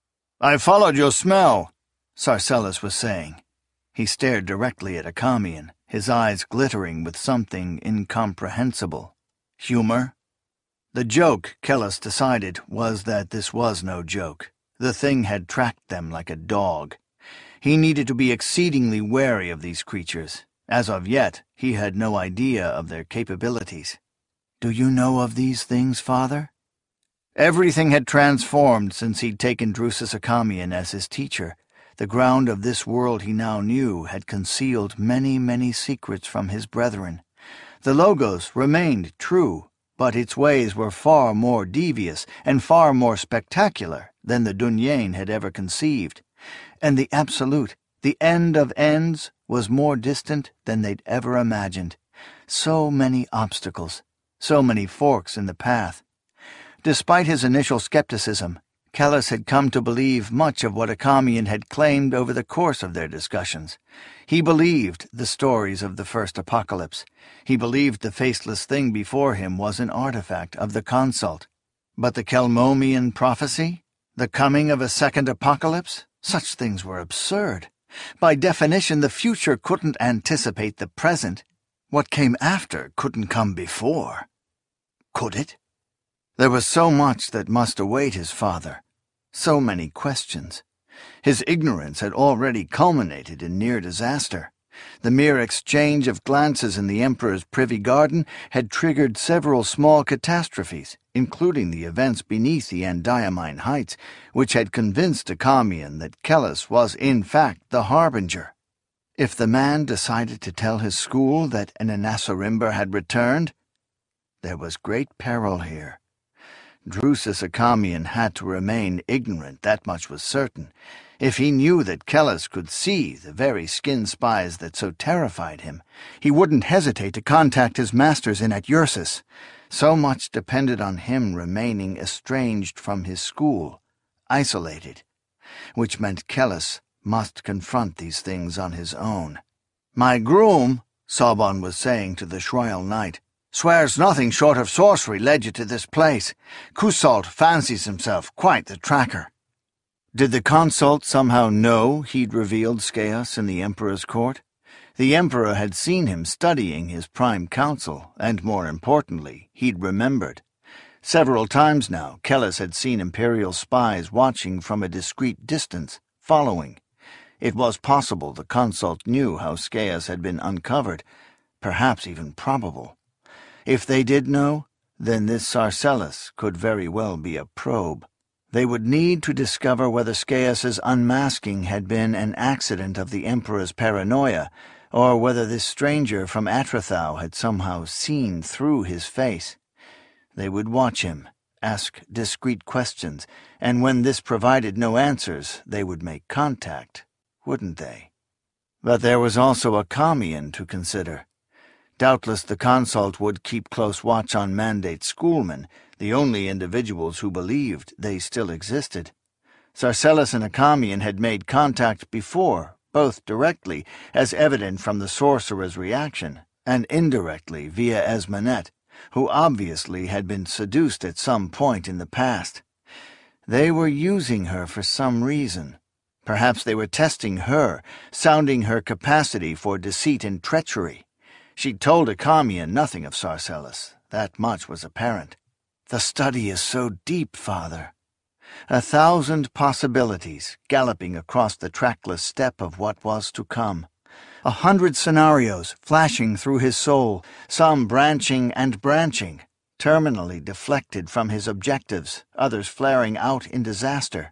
"I followed your smell," Sarcellus was saying. He stared directly at Acamian, his eyes glittering with something incomprehensible. Humor? The joke, Kellus decided, was that this was no joke. The thing had tracked them like a dog. He needed to be exceedingly wary of these creatures. As of yet, he had no idea of their capabilities. "Do you know of these things, Father?" Everything had transformed since he'd taken Drusus Acamian as his teacher. The ground of this world he now knew had concealed many, many secrets from his brethren. The Logos remained true, but its ways were far more devious and far more spectacular than the Dunyain had ever conceived. And the Absolute, the end of ends, was more distant than they'd ever imagined. So many obstacles, so many forks in the path. Despite his initial skepticism, Kellus had come to believe much of what Acamian had claimed over the course of their discussions. He believed the stories of the first apocalypse. He believed the faceless thing before him was an artifact of the consult. But the Kelmomian prophecy? The coming of a second apocalypse? Such things were absurd. By definition, the future couldn't anticipate the present. What came after couldn't come before. Could it? There was so much that must await his father. So many questions. His ignorance had already culminated in near disaster. The mere exchange of glances in the Emperor's privy garden had triggered several small catastrophes, including the events beneath the Andiamine Heights, which had convinced Acamian that Kellus was in fact the harbinger. If the man decided to tell his school that an Anasarimber had returned, there was great peril here. Drusus Acamian had to remain ignorant, that much was certain. If he knew that Kellus could see the very skin spies that so terrified him, he wouldn't hesitate to contact his masters in at Ursus. So much depended on him remaining estranged from his school, isolated, which meant Kellus must confront these things on his own. "My groom," Sabon was saying to the Shroyal Knight, "swears nothing short of sorcery led you to this place. Kusalt fancies himself quite the tracker." Did the consult somehow know he'd revealed Skeos in the Emperor's court? The Emperor had seen him studying his prime council, and more importantly, he'd remembered. Several times now, Kellus had seen Imperial spies watching from a discreet distance, following. It was possible the consult knew how Skeos had been uncovered, perhaps even probable. If they did know, then this Sarcellus could very well be a probe. They would need to discover whether Skeos's unmasking had been an accident of the Emperor's paranoia, or whether this stranger from Atrathau had somehow seen through his face. They would watch him, ask discreet questions, and when this provided no answers, they would make contact, wouldn't they? But there was also Acamian to consider. Doubtless the consult would keep close watch on Mandate schoolmen, the only individuals who believed they still existed. Sarcellus and Acamian had made contact before, both directly, as evident from the sorcerer's reaction, and indirectly via Esmenet, who obviously had been seduced at some point in the past. They were using her for some reason. Perhaps they were testing her, sounding her capacity for deceit and treachery. She'd told Acamian nothing of Sarcellus. That much was apparent. "The study is so deep, Father." A thousand possibilities galloping across the trackless steppe of what was to come. A hundred scenarios flashing through his soul, some branching and branching, terminally deflected from his objectives, others flaring out in disaster.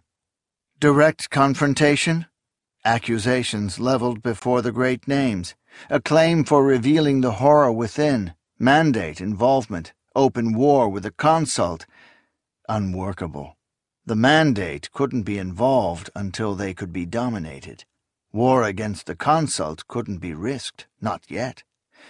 Direct confrontation? Accusations leveled before the great names. A claim for revealing the horror within. Mandate involvement. Open war with the consult. Unworkable. The mandate couldn't be involved until they could be dominated. War against the consult couldn't be risked, not yet.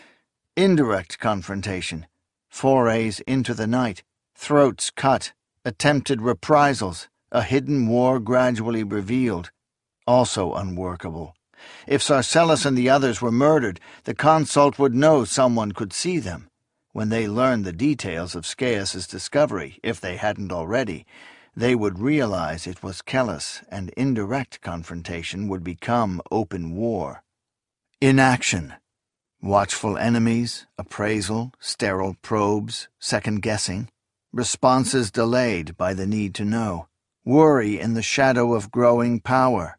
Indirect confrontation, forays into the night, throats cut, attempted reprisals, a hidden war gradually revealed, also unworkable. If Sarcellus and the others were murdered, the consult would know someone could see them. When they learned the details of Scaeus's discovery, if they hadn't already, they would realize it was Kellus, and indirect confrontation would become open war. Inaction. Watchful enemies, appraisal, sterile probes, second-guessing. Responses delayed by the need to know. Worry in the shadow of growing power.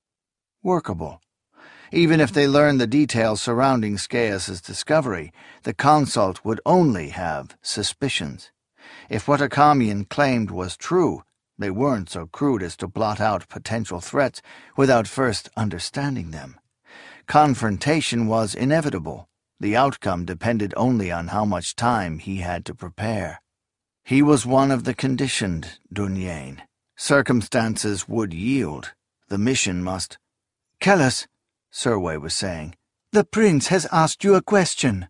Workable. Even if they learned the details surrounding Scaeus's discovery, the consult would only have suspicions. If what Acamian claimed was true, they weren't so crude as to blot out potential threats without first understanding them. Confrontation was inevitable. The outcome depended only on how much time he had to prepare. He was one of the conditioned, Dunyain. Circumstances would yield. The mission must— "Kellus," Serway was saying, "the prince has asked you a question."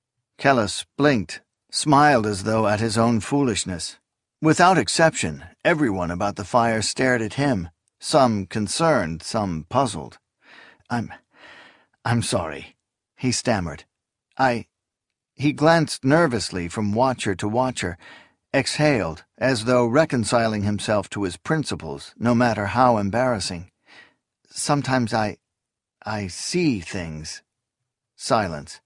Kellus blinked, smiled as though at his own foolishness. Without exception, everyone about the fire stared at him, some concerned, some puzzled. I'm... I'm sorry," he stammered. I... He glanced nervously from watcher to watcher, exhaled, as though reconciling himself to his principles, no matter how embarrassing. "Sometimes I... I see things." Silence.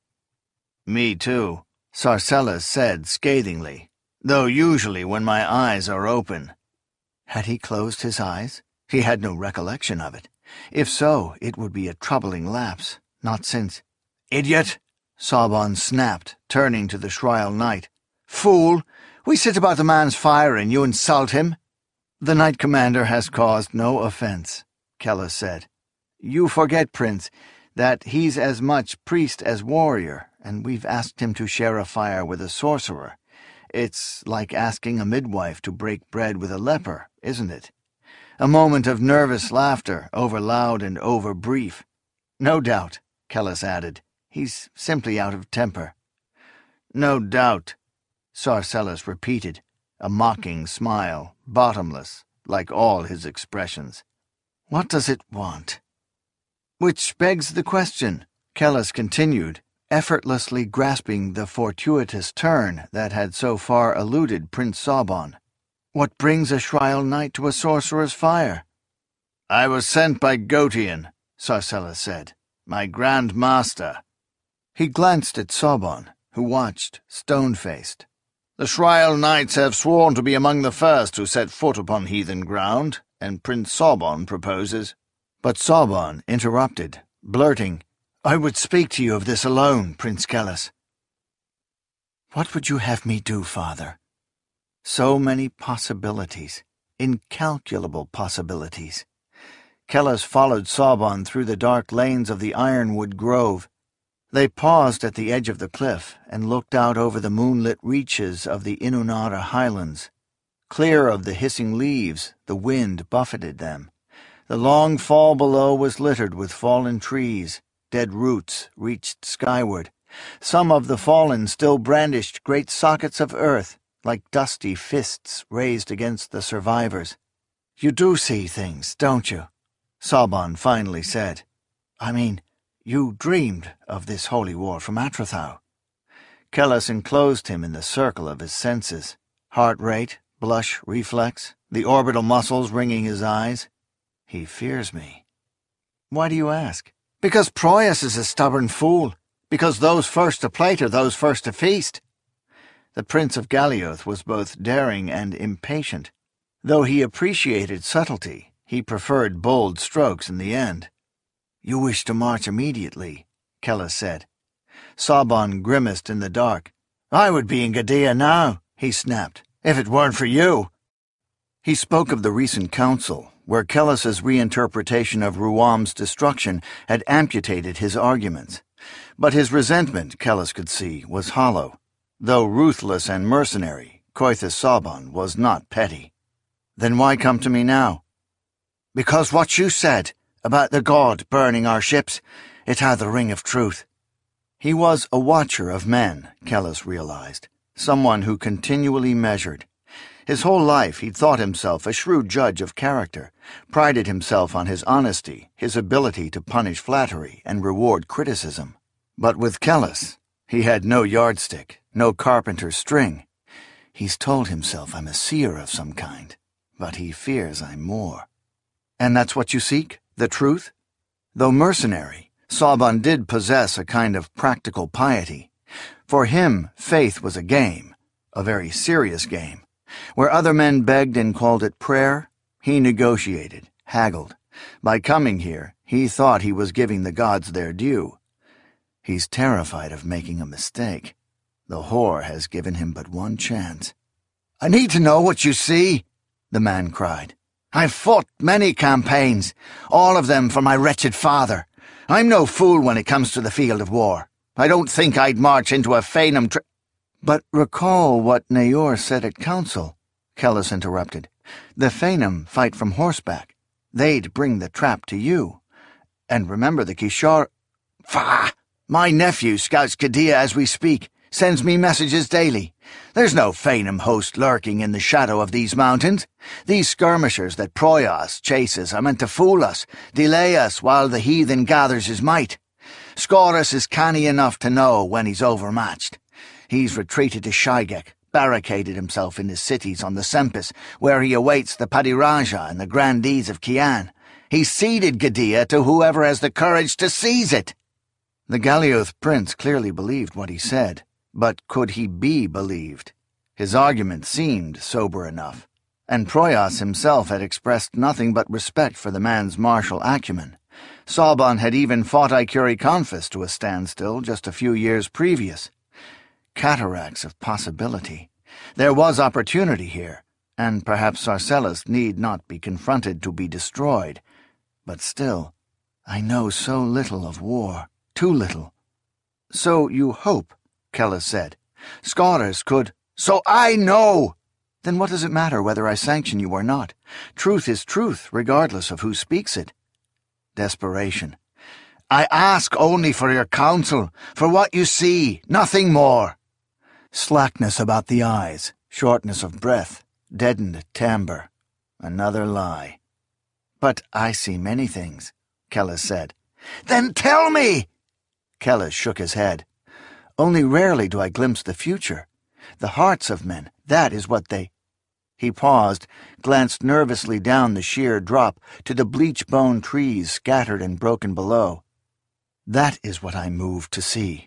"Me too," Sarcellus said scathingly, "though usually when my eyes are open." Had he closed his eyes? He had no recollection of it. If so, it would be a troubling lapse, not since— "Idiot!" Sabon snapped, turning to the Shrial Knight. "Fool! We sit about the man's fire and you insult him." "The Knight Commander has caused no offense," Kellus said. "You forget, Prince, that he's as much priest as warrior, and we've asked him to share a fire with a sorcerer. It's like asking a midwife to break bread with a leper, isn't it?" A moment of nervous laughter, over loud and over brief. "No doubt," Kellus added. "He's simply out of temper." "No doubt," Sarcellus repeated, a mocking smile, bottomless, like all his expressions. "What does it want?" "Which begs the question," Kellus continued, effortlessly grasping the fortuitous turn that had so far eluded Prince Sabon. "What brings a Shrial Knight to a sorcerer's fire?" "I was sent by Gotian," Sarcellus said, "my Grand Master." He glanced at Sabon, who watched, stone-faced. "The Shrial Knights have sworn to be among the first who set foot upon heathen ground, and Prince Sabon proposes—" But Sabon interrupted, blurting, "I would speak to you of this alone, Prince Kellus." "What would you have me do, Father?" So many possibilities, incalculable possibilities. Kellus followed Sabon through the dark lanes of the Ironwood Grove. They paused at the edge of the cliff and looked out over the moonlit reaches of the Inunara highlands. Clear of the hissing leaves, the wind buffeted them. The long fall below was littered with fallen trees. Dead roots reached skyward. Some of the fallen still brandished great sockets of earth, like dusty fists raised against the survivors. "You do see things, don't you?" Sabon finally said. "I mean, you dreamed of this holy war from Atrothau." Kellus enclosed him in the circle of his senses. Heart rate, blush reflex, the orbital muscles ringing his eyes. "He fears me." "Why do you ask?" "Because Proius is a stubborn fool. Because those first to plate are those first to feast." The Prince of Galioth was both daring and impatient. Though he appreciated subtlety, he preferred bold strokes in the end. "You wish to march immediately," Kellus said. Sabon grimaced in the dark. "I would be in Gadea now," he snapped, "if it weren't for you." He spoke of the recent council, where Kellus's reinterpretation of Ruam's destruction had amputated his arguments. But his resentment, Kellus could see, was hollow. Though ruthless and mercenary, Coithus Sabon was not petty. "Then why come to me now?" "Because what you said. about the god burning our ships. It had the ring of truth." He was a watcher of men, Kellis realized, someone who continually measured. His whole life he'd thought himself a shrewd judge of character, prided himself on his honesty, his ability to punish flattery and reward criticism. But with Kellis, he had no yardstick, no carpenter's string. He's told himself I'm a seer of some kind, but he fears I'm more. And that's what you seek, the truth? Though mercenary, Sabon did possess a kind of practical piety. For him, faith was a game, a very serious game. Where other men begged and called it prayer, he negotiated, haggled. By coming here, he thought he was giving the gods their due. He's terrified of making a mistake. The whore has given him but one chance. "I need to know what you see," the man cried. "I've fought many campaigns, all of them for my wretched father. I'm no fool when it comes to the field of war. I don't think I'd march into a Fainum tri- "But recall what Naor said at council," Kellis interrupted. "The Fainum fight from horseback. They'd bring the trap to you. And remember the Kishar—" "Pah! My nephew scouts Qiddiya as we speak, sends me messages daily. There's no Fainum host lurking in the shadow of these mountains. These skirmishers that Proyas chases are meant to fool us, delay us while the heathen gathers his might. Scorus is canny enough to know when he's overmatched. He's retreated to Shigek, barricaded himself in his cities on the Sempis, where he awaits the Padiraja and the grandees of Kian. He's ceded Qiddiya to whoever has the courage to seize it." The Galioth prince clearly believed what he said, but could he be believed? His argument seemed sober enough, and Proyas himself had expressed nothing but respect for the man's martial acumen. Sabon had even fought Ikuri Confis to a standstill just a few years previous. Cataracts of possibility. There was opportunity here, and perhaps Sarcellus need not be confronted to be destroyed. But still, I know so little of war, too little. "So you hope," Kellis said. "Scholars could—" "So I know!" "Then what does it matter whether I sanction you or not? Truth is truth, regardless of who speaks it." Desperation. "I ask only for your counsel, for what you see, nothing more." Slackness about the eyes, shortness of breath, deadened timbre. Another lie. "But I see many things," Kellis said. "Then tell me!" Kellis shook his head. "Only rarely do I glimpse the future. The hearts of men, that is what they—" He paused, glanced nervously down the sheer drop to the bleach-bone trees scattered and broken below. "That is what I moved to see."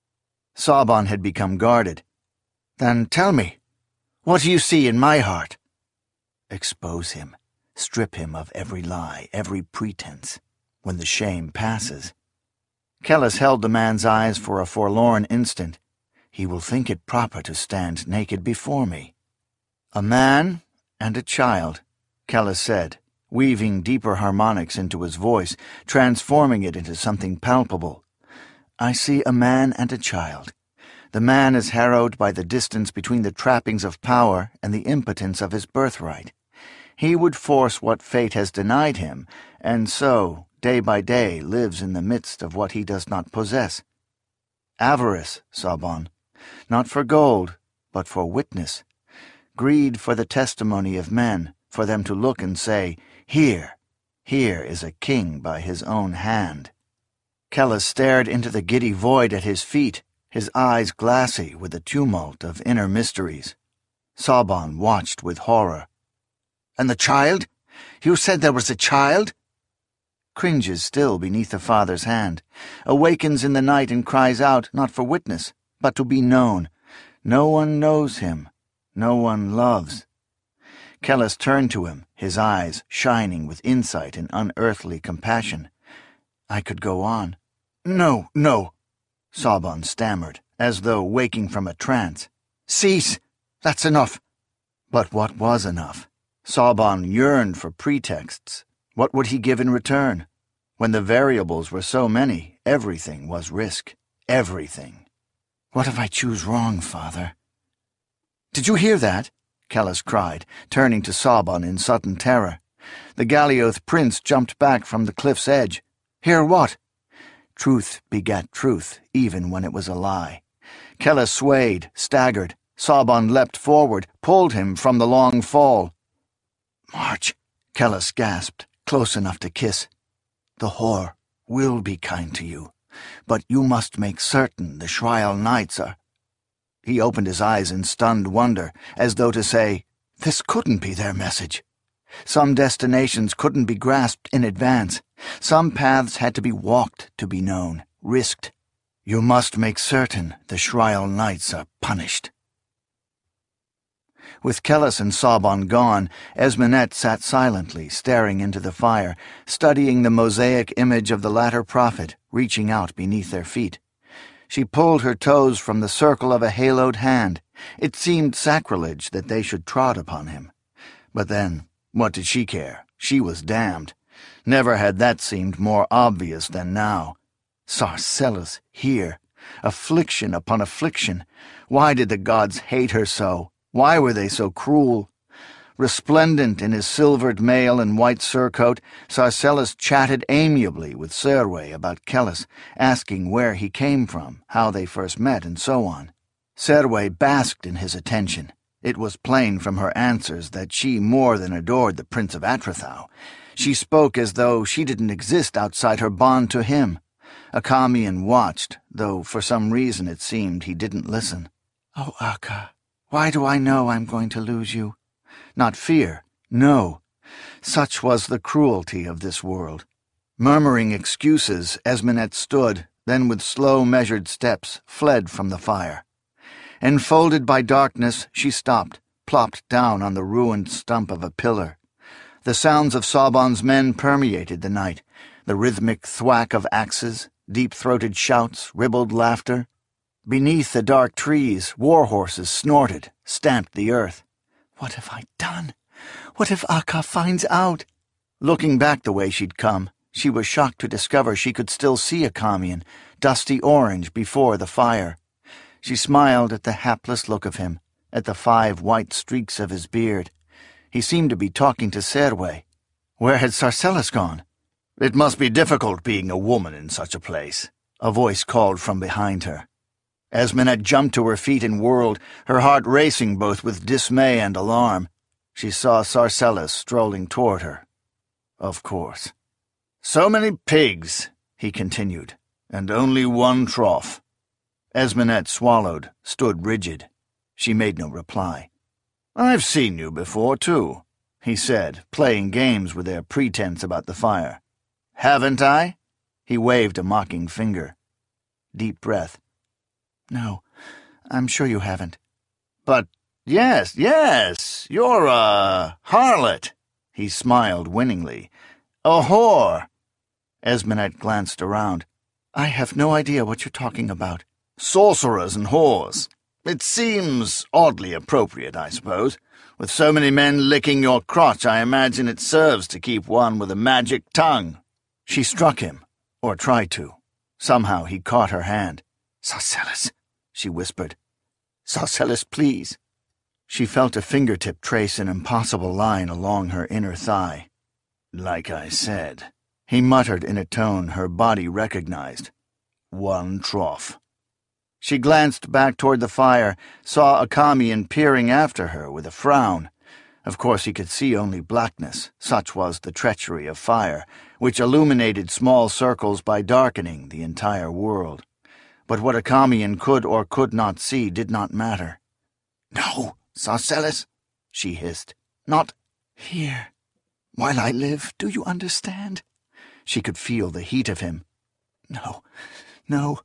Sabon had become guarded. "Then tell me, what do you see in my heart?" "Expose him, strip him of every lie, every pretense, when the shame passes." Kellis held the man's eyes for a forlorn instant. "He will think it proper to stand naked before me." "A man and a child," Kellis said, weaving deeper harmonics into his voice, transforming it into something palpable. "I see a man and a child. The man is harrowed by the distance between the trappings of power and the impotence of his birthright. He would force what fate has denied him, and so, day by day, lives in the midst of what he does not possess. Avarice, Sabon, not for gold, but for witness. Greed for the testimony of men, for them to look and say, 'Here, here is a king by his own hand.'" Kellis stared into the giddy void at his feet, his eyes glassy with the tumult of inner mysteries. Sabon watched with horror. "And the child? You said there was a child?" Cringes still beneath the father's hand, awakens in the night and cries out, not for witness, but to be known. No one knows him. No one loves. Kellis turned to him, his eyes shining with insight and unearthly compassion. I could go on. "No, no," Sabon stammered, as though waking from a trance. "Cease! That's enough." But what was enough? Sabon yearned for pretexts. What would he give in return? When the variables were so many, everything was risk. Everything. "What if I choose wrong, Father?" "Did you hear that?" Kellis cried, turning to Sabon in sudden terror. The Galioth prince jumped back from the cliff's edge. Hear what? Truth begat truth, even when it was a lie. Kella swayed, staggered. Sabon leapt forward, pulled him from the long fall. March, Kellis gasped, close enough to kiss. The whore will be kind to you, but you must make certain the Shrial Knights are... He opened his eyes in stunned wonder, as though to say, this couldn't be their message. Some destinations couldn't be grasped in advance. Some paths had to be walked to be known, risked. You must make certain the Shrial Knights are punished. With Kellis and Sabon gone, Esmenet sat silently, staring into the fire, studying the mosaic image of the latter prophet reaching out beneath their feet. She pulled her toes from the circle of a haloed hand. It seemed sacrilege that they should trod upon him. But then, what did she care? She was damned. Never had that seemed more obvious than now. Sarcellus here. Affliction upon affliction. Why did the gods hate her so? Why were they so cruel? Resplendent in his silvered mail and white surcoat, Sarcellus chatted amiably with Serway about Kellis, asking where he came from, how they first met, and so on. Serway basked in his attention. It was plain from her answers that she more than adored the Prince of Atrathau. She spoke as though she didn't exist outside her bond to him. Akamian watched, though for some reason it seemed he didn't listen. Oh, Akka, why do I know I'm going to lose you? Not fear, no. Such was the cruelty of this world. Murmuring excuses, Esmenet stood, then with slow, measured steps fled from the fire. Enfolded by darkness, she stopped, plopped down on the ruined stump of a pillar. The sounds of Sabon's men permeated the night, the rhythmic thwack of axes, deep-throated shouts, ribald laughter. Beneath the dark trees, war horses snorted, stamped the earth. What have I done? What if Akka finds out? Looking back the way she'd come, she was shocked to discover she could still see Akamian, dusty orange before the fire. She smiled at the hapless look of him, at the five white streaks of his beard. He seemed to be talking to Serway. Where had Sarcellus gone? It must be difficult being a woman in such a place, a voice called from behind her. Esmenet jumped to her feet and whirled, her heart racing both with dismay and alarm. She saw Sarcellus strolling toward her. Of course. So many pigs, he continued, and only one trough. Esmenet swallowed, stood rigid. She made no reply. I've seen you before, too, he said, playing games with their pretense about the fire. Haven't I? He waved a mocking finger. Deep breath. No, I'm sure you haven't. But, yes, yes, you're a harlot. He smiled winningly. A whore. Esmenet glanced around. I have no idea what you're talking about. Sorcerers and whores. It seems oddly appropriate, I suppose. With so many men licking your crotch, I imagine it serves to keep one with a magic tongue. She struck him, or tried to. Somehow he caught her hand. Sarcellus, she whispered. Sarcellus, please. She felt a fingertip trace an impossible line along her inner thigh. Like I said, he muttered in a tone her body recognized. One trough. She glanced back toward the fire, saw Akamian peering after her with a frown. Of course he could see only blackness, such was the treachery of fire, which illuminated small circles by darkening the entire world. But what Akamian could or could not see did not matter. No, Sarcellus, she hissed. Not here. While I live, do you understand? She could feel the heat of him. No, no,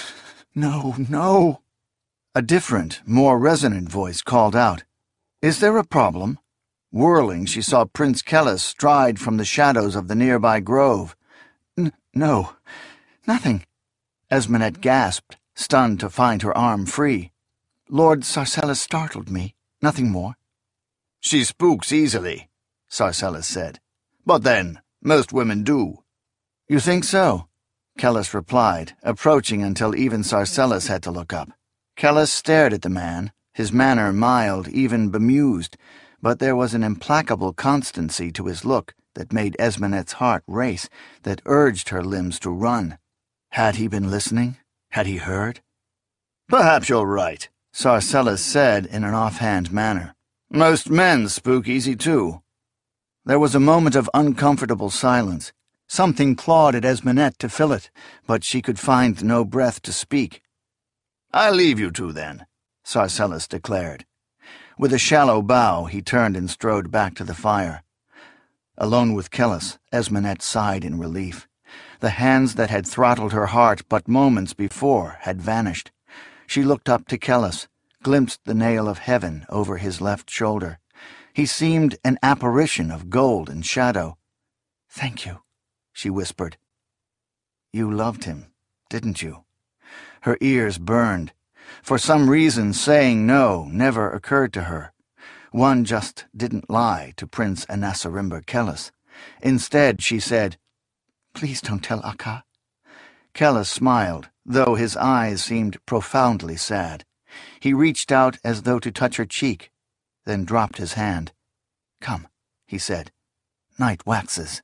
no, no. A different, more resonant voice called out. Is there a problem? Whirling, she saw Prince Kellis stride from the shadows of the nearby grove. N no, nothing. Esmenet gasped, stunned to find her arm free. Lord Sarcellus startled me, nothing more. She spooks easily, Sarcellus said. But then, most women do. You think so? Kellis replied, approaching until even Sarcellus had to look up. Kellis stared at the man, his manner mild, even bemused, but there was an implacable constancy to his look that made Esmenet's heart race, that urged her limbs to run. Had he been listening? Had he heard? "Perhaps you're right," Sarcellus said in an offhand manner. "Most men spook easy, too." There was a moment of uncomfortable silence. Something clawed at Esmenet to fill it, but she could find no breath to speak. "I'll leave you two, then," Sarcellus declared. With a shallow bow, he turned and strode back to the fire. Alone with Kellis, Esmenet sighed in relief. The hands that had throttled her heart but moments before had vanished. She looked up to Kellis, glimpsed the nail of heaven over his left shoulder. He seemed an apparition of gold and shadow. "Thank you," she whispered. "You loved him, didn't you?" Her ears burned. For some reason, saying no never occurred to her. One just didn't lie to Prince Anasarimber Kellis. Instead, she said, "Please don't tell Akka." Kellis smiled, though his eyes seemed profoundly sad. He reached out as though to touch her cheek, then dropped his hand. "Come," he said. "Night waxes."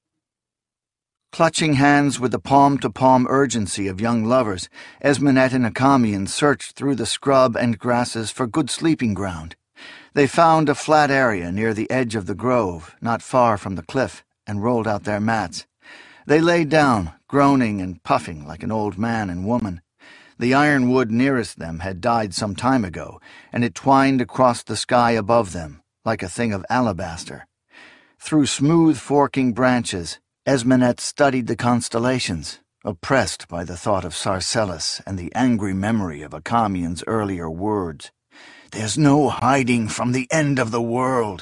Clutching hands with the palm-to-palm urgency of young lovers, Esmenet and Acamian searched through the scrub and grasses for good sleeping ground. They found a flat area near the edge of the grove, not far from the cliff, and rolled out their mats. They lay down, groaning and puffing like an old man and woman. The ironwood nearest them had died some time ago, and it twined across the sky above them, like a thing of alabaster. Through smooth forking branches, Esmenet studied the constellations, oppressed by the thought of Sarcellus and the angry memory of Acamian's earlier words. "There's no hiding from the end of the world."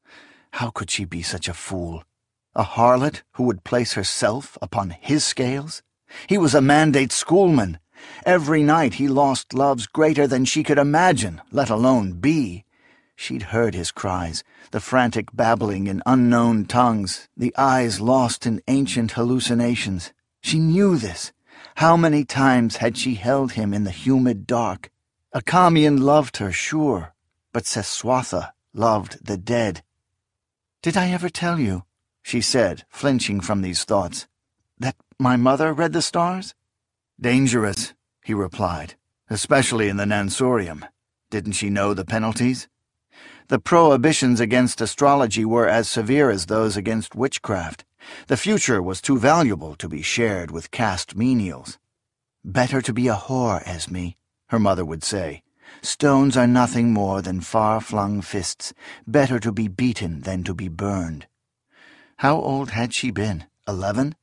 How could she be such a fool? A harlot who would place herself upon his scales? He was a mandate schoolman. Every night he lost loves greater than she could imagine, let alone be. She'd heard his cries, the frantic babbling in unknown tongues, the eyes lost in ancient hallucinations. She knew this. How many times had she held him in the humid dark? Acamian loved her, sure, but Seswatha loved the dead. "Did I ever tell you," she said, flinching from these thoughts, "that my mother read the stars?" "Dangerous," he replied, "especially in the Nansorium. Didn't she know the penalties?" The prohibitions against astrology were as severe as those against witchcraft. The future was too valuable to be shared with caste menials. "Better to be a whore, Esme," her mother would say. "Stones are nothing more than far-flung fists. Better to be beaten than to be burned." How old had she been? Eleven?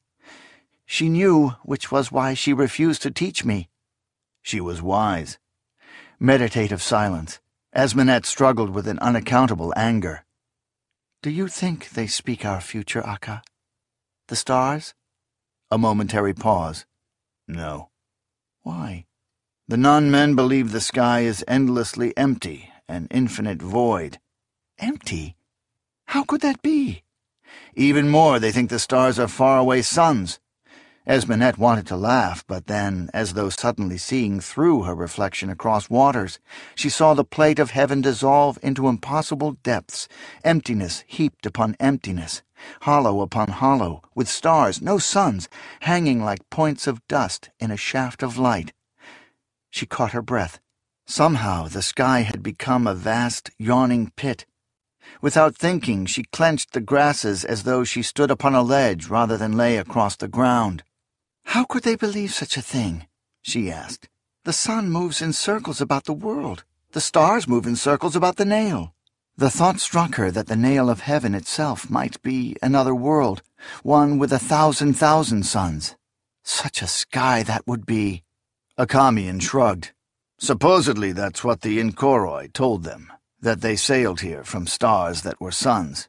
She knew, which was why she refused to teach me. She was wise. Meditative silence. Esmenet struggled with an unaccountable anger. "Do you think they speak our future, Akka? The stars?" A momentary pause. "No." "Why?" "The non-men believe the sky is endlessly empty, an infinite void." "Empty? How could that be?" "Even more, they think the stars are faraway suns." Esmenet wanted to laugh, but then, as though suddenly seeing through her reflection across waters, she saw the plate of heaven dissolve into impossible depths, emptiness heaped upon emptiness, hollow upon hollow, with stars, no suns, hanging like points of dust in a shaft of light. She caught her breath. Somehow the sky had become a vast, yawning pit. Without thinking, she clenched the grasses as though she stood upon a ledge rather than lay across the ground. "How could they believe such a thing?" she asked. "The sun moves in circles about the world. The stars move in circles about the nail." The thought struck her that the nail of heaven itself might be another world, one with a thousand thousand suns. Such a sky that would be! Acamian shrugged. "Supposedly that's what the Inkoroi told them, that they sailed here from stars that were suns."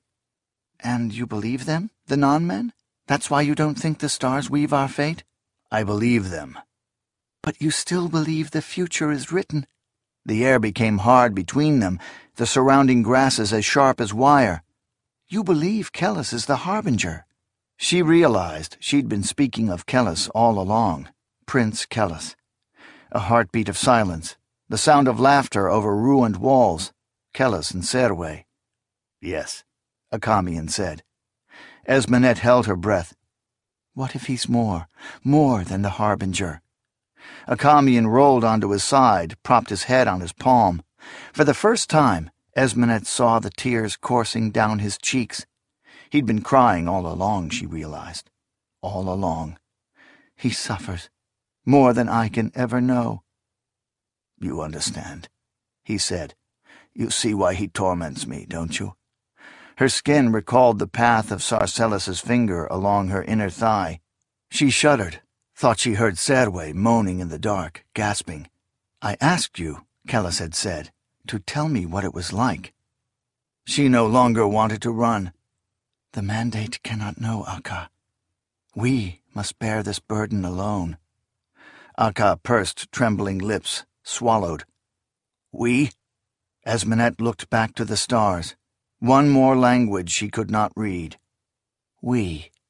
"And you believe them, the non-men? That's why you don't think the stars weave our fate?" "I believe them." "But you still believe the future is written?" The air became hard between them, the surrounding grasses as sharp as wire. "You believe Kellis is the harbinger." She realized she'd been speaking of Kellis all along, Prince Kellis. A heartbeat of silence, the sound of laughter over ruined walls, Kellis and Serwe. Yes, Akamian said. Esmenet held her breath. What if he's more, more than the Harbinger? Akamian rolled onto his side, propped his head on his palm. For the first time, Esmenet saw the tears coursing down his cheeks. He'd been crying all along, she realized. All along. He suffers, more than I can ever know. You understand, he said. You see why he torments me, don't you? Her skin recalled the path of Sarcellus's finger along her inner thigh. She shuddered, thought she heard Serwe moaning in the dark, gasping. I asked you, Kellis had said, to tell me what it was like. She no longer wanted to run. The Mandate cannot know, Akka. We must bear this burden alone. Akka pursed trembling lips, swallowed. We? Esmenet looked back to the stars. One more language she could not read. We.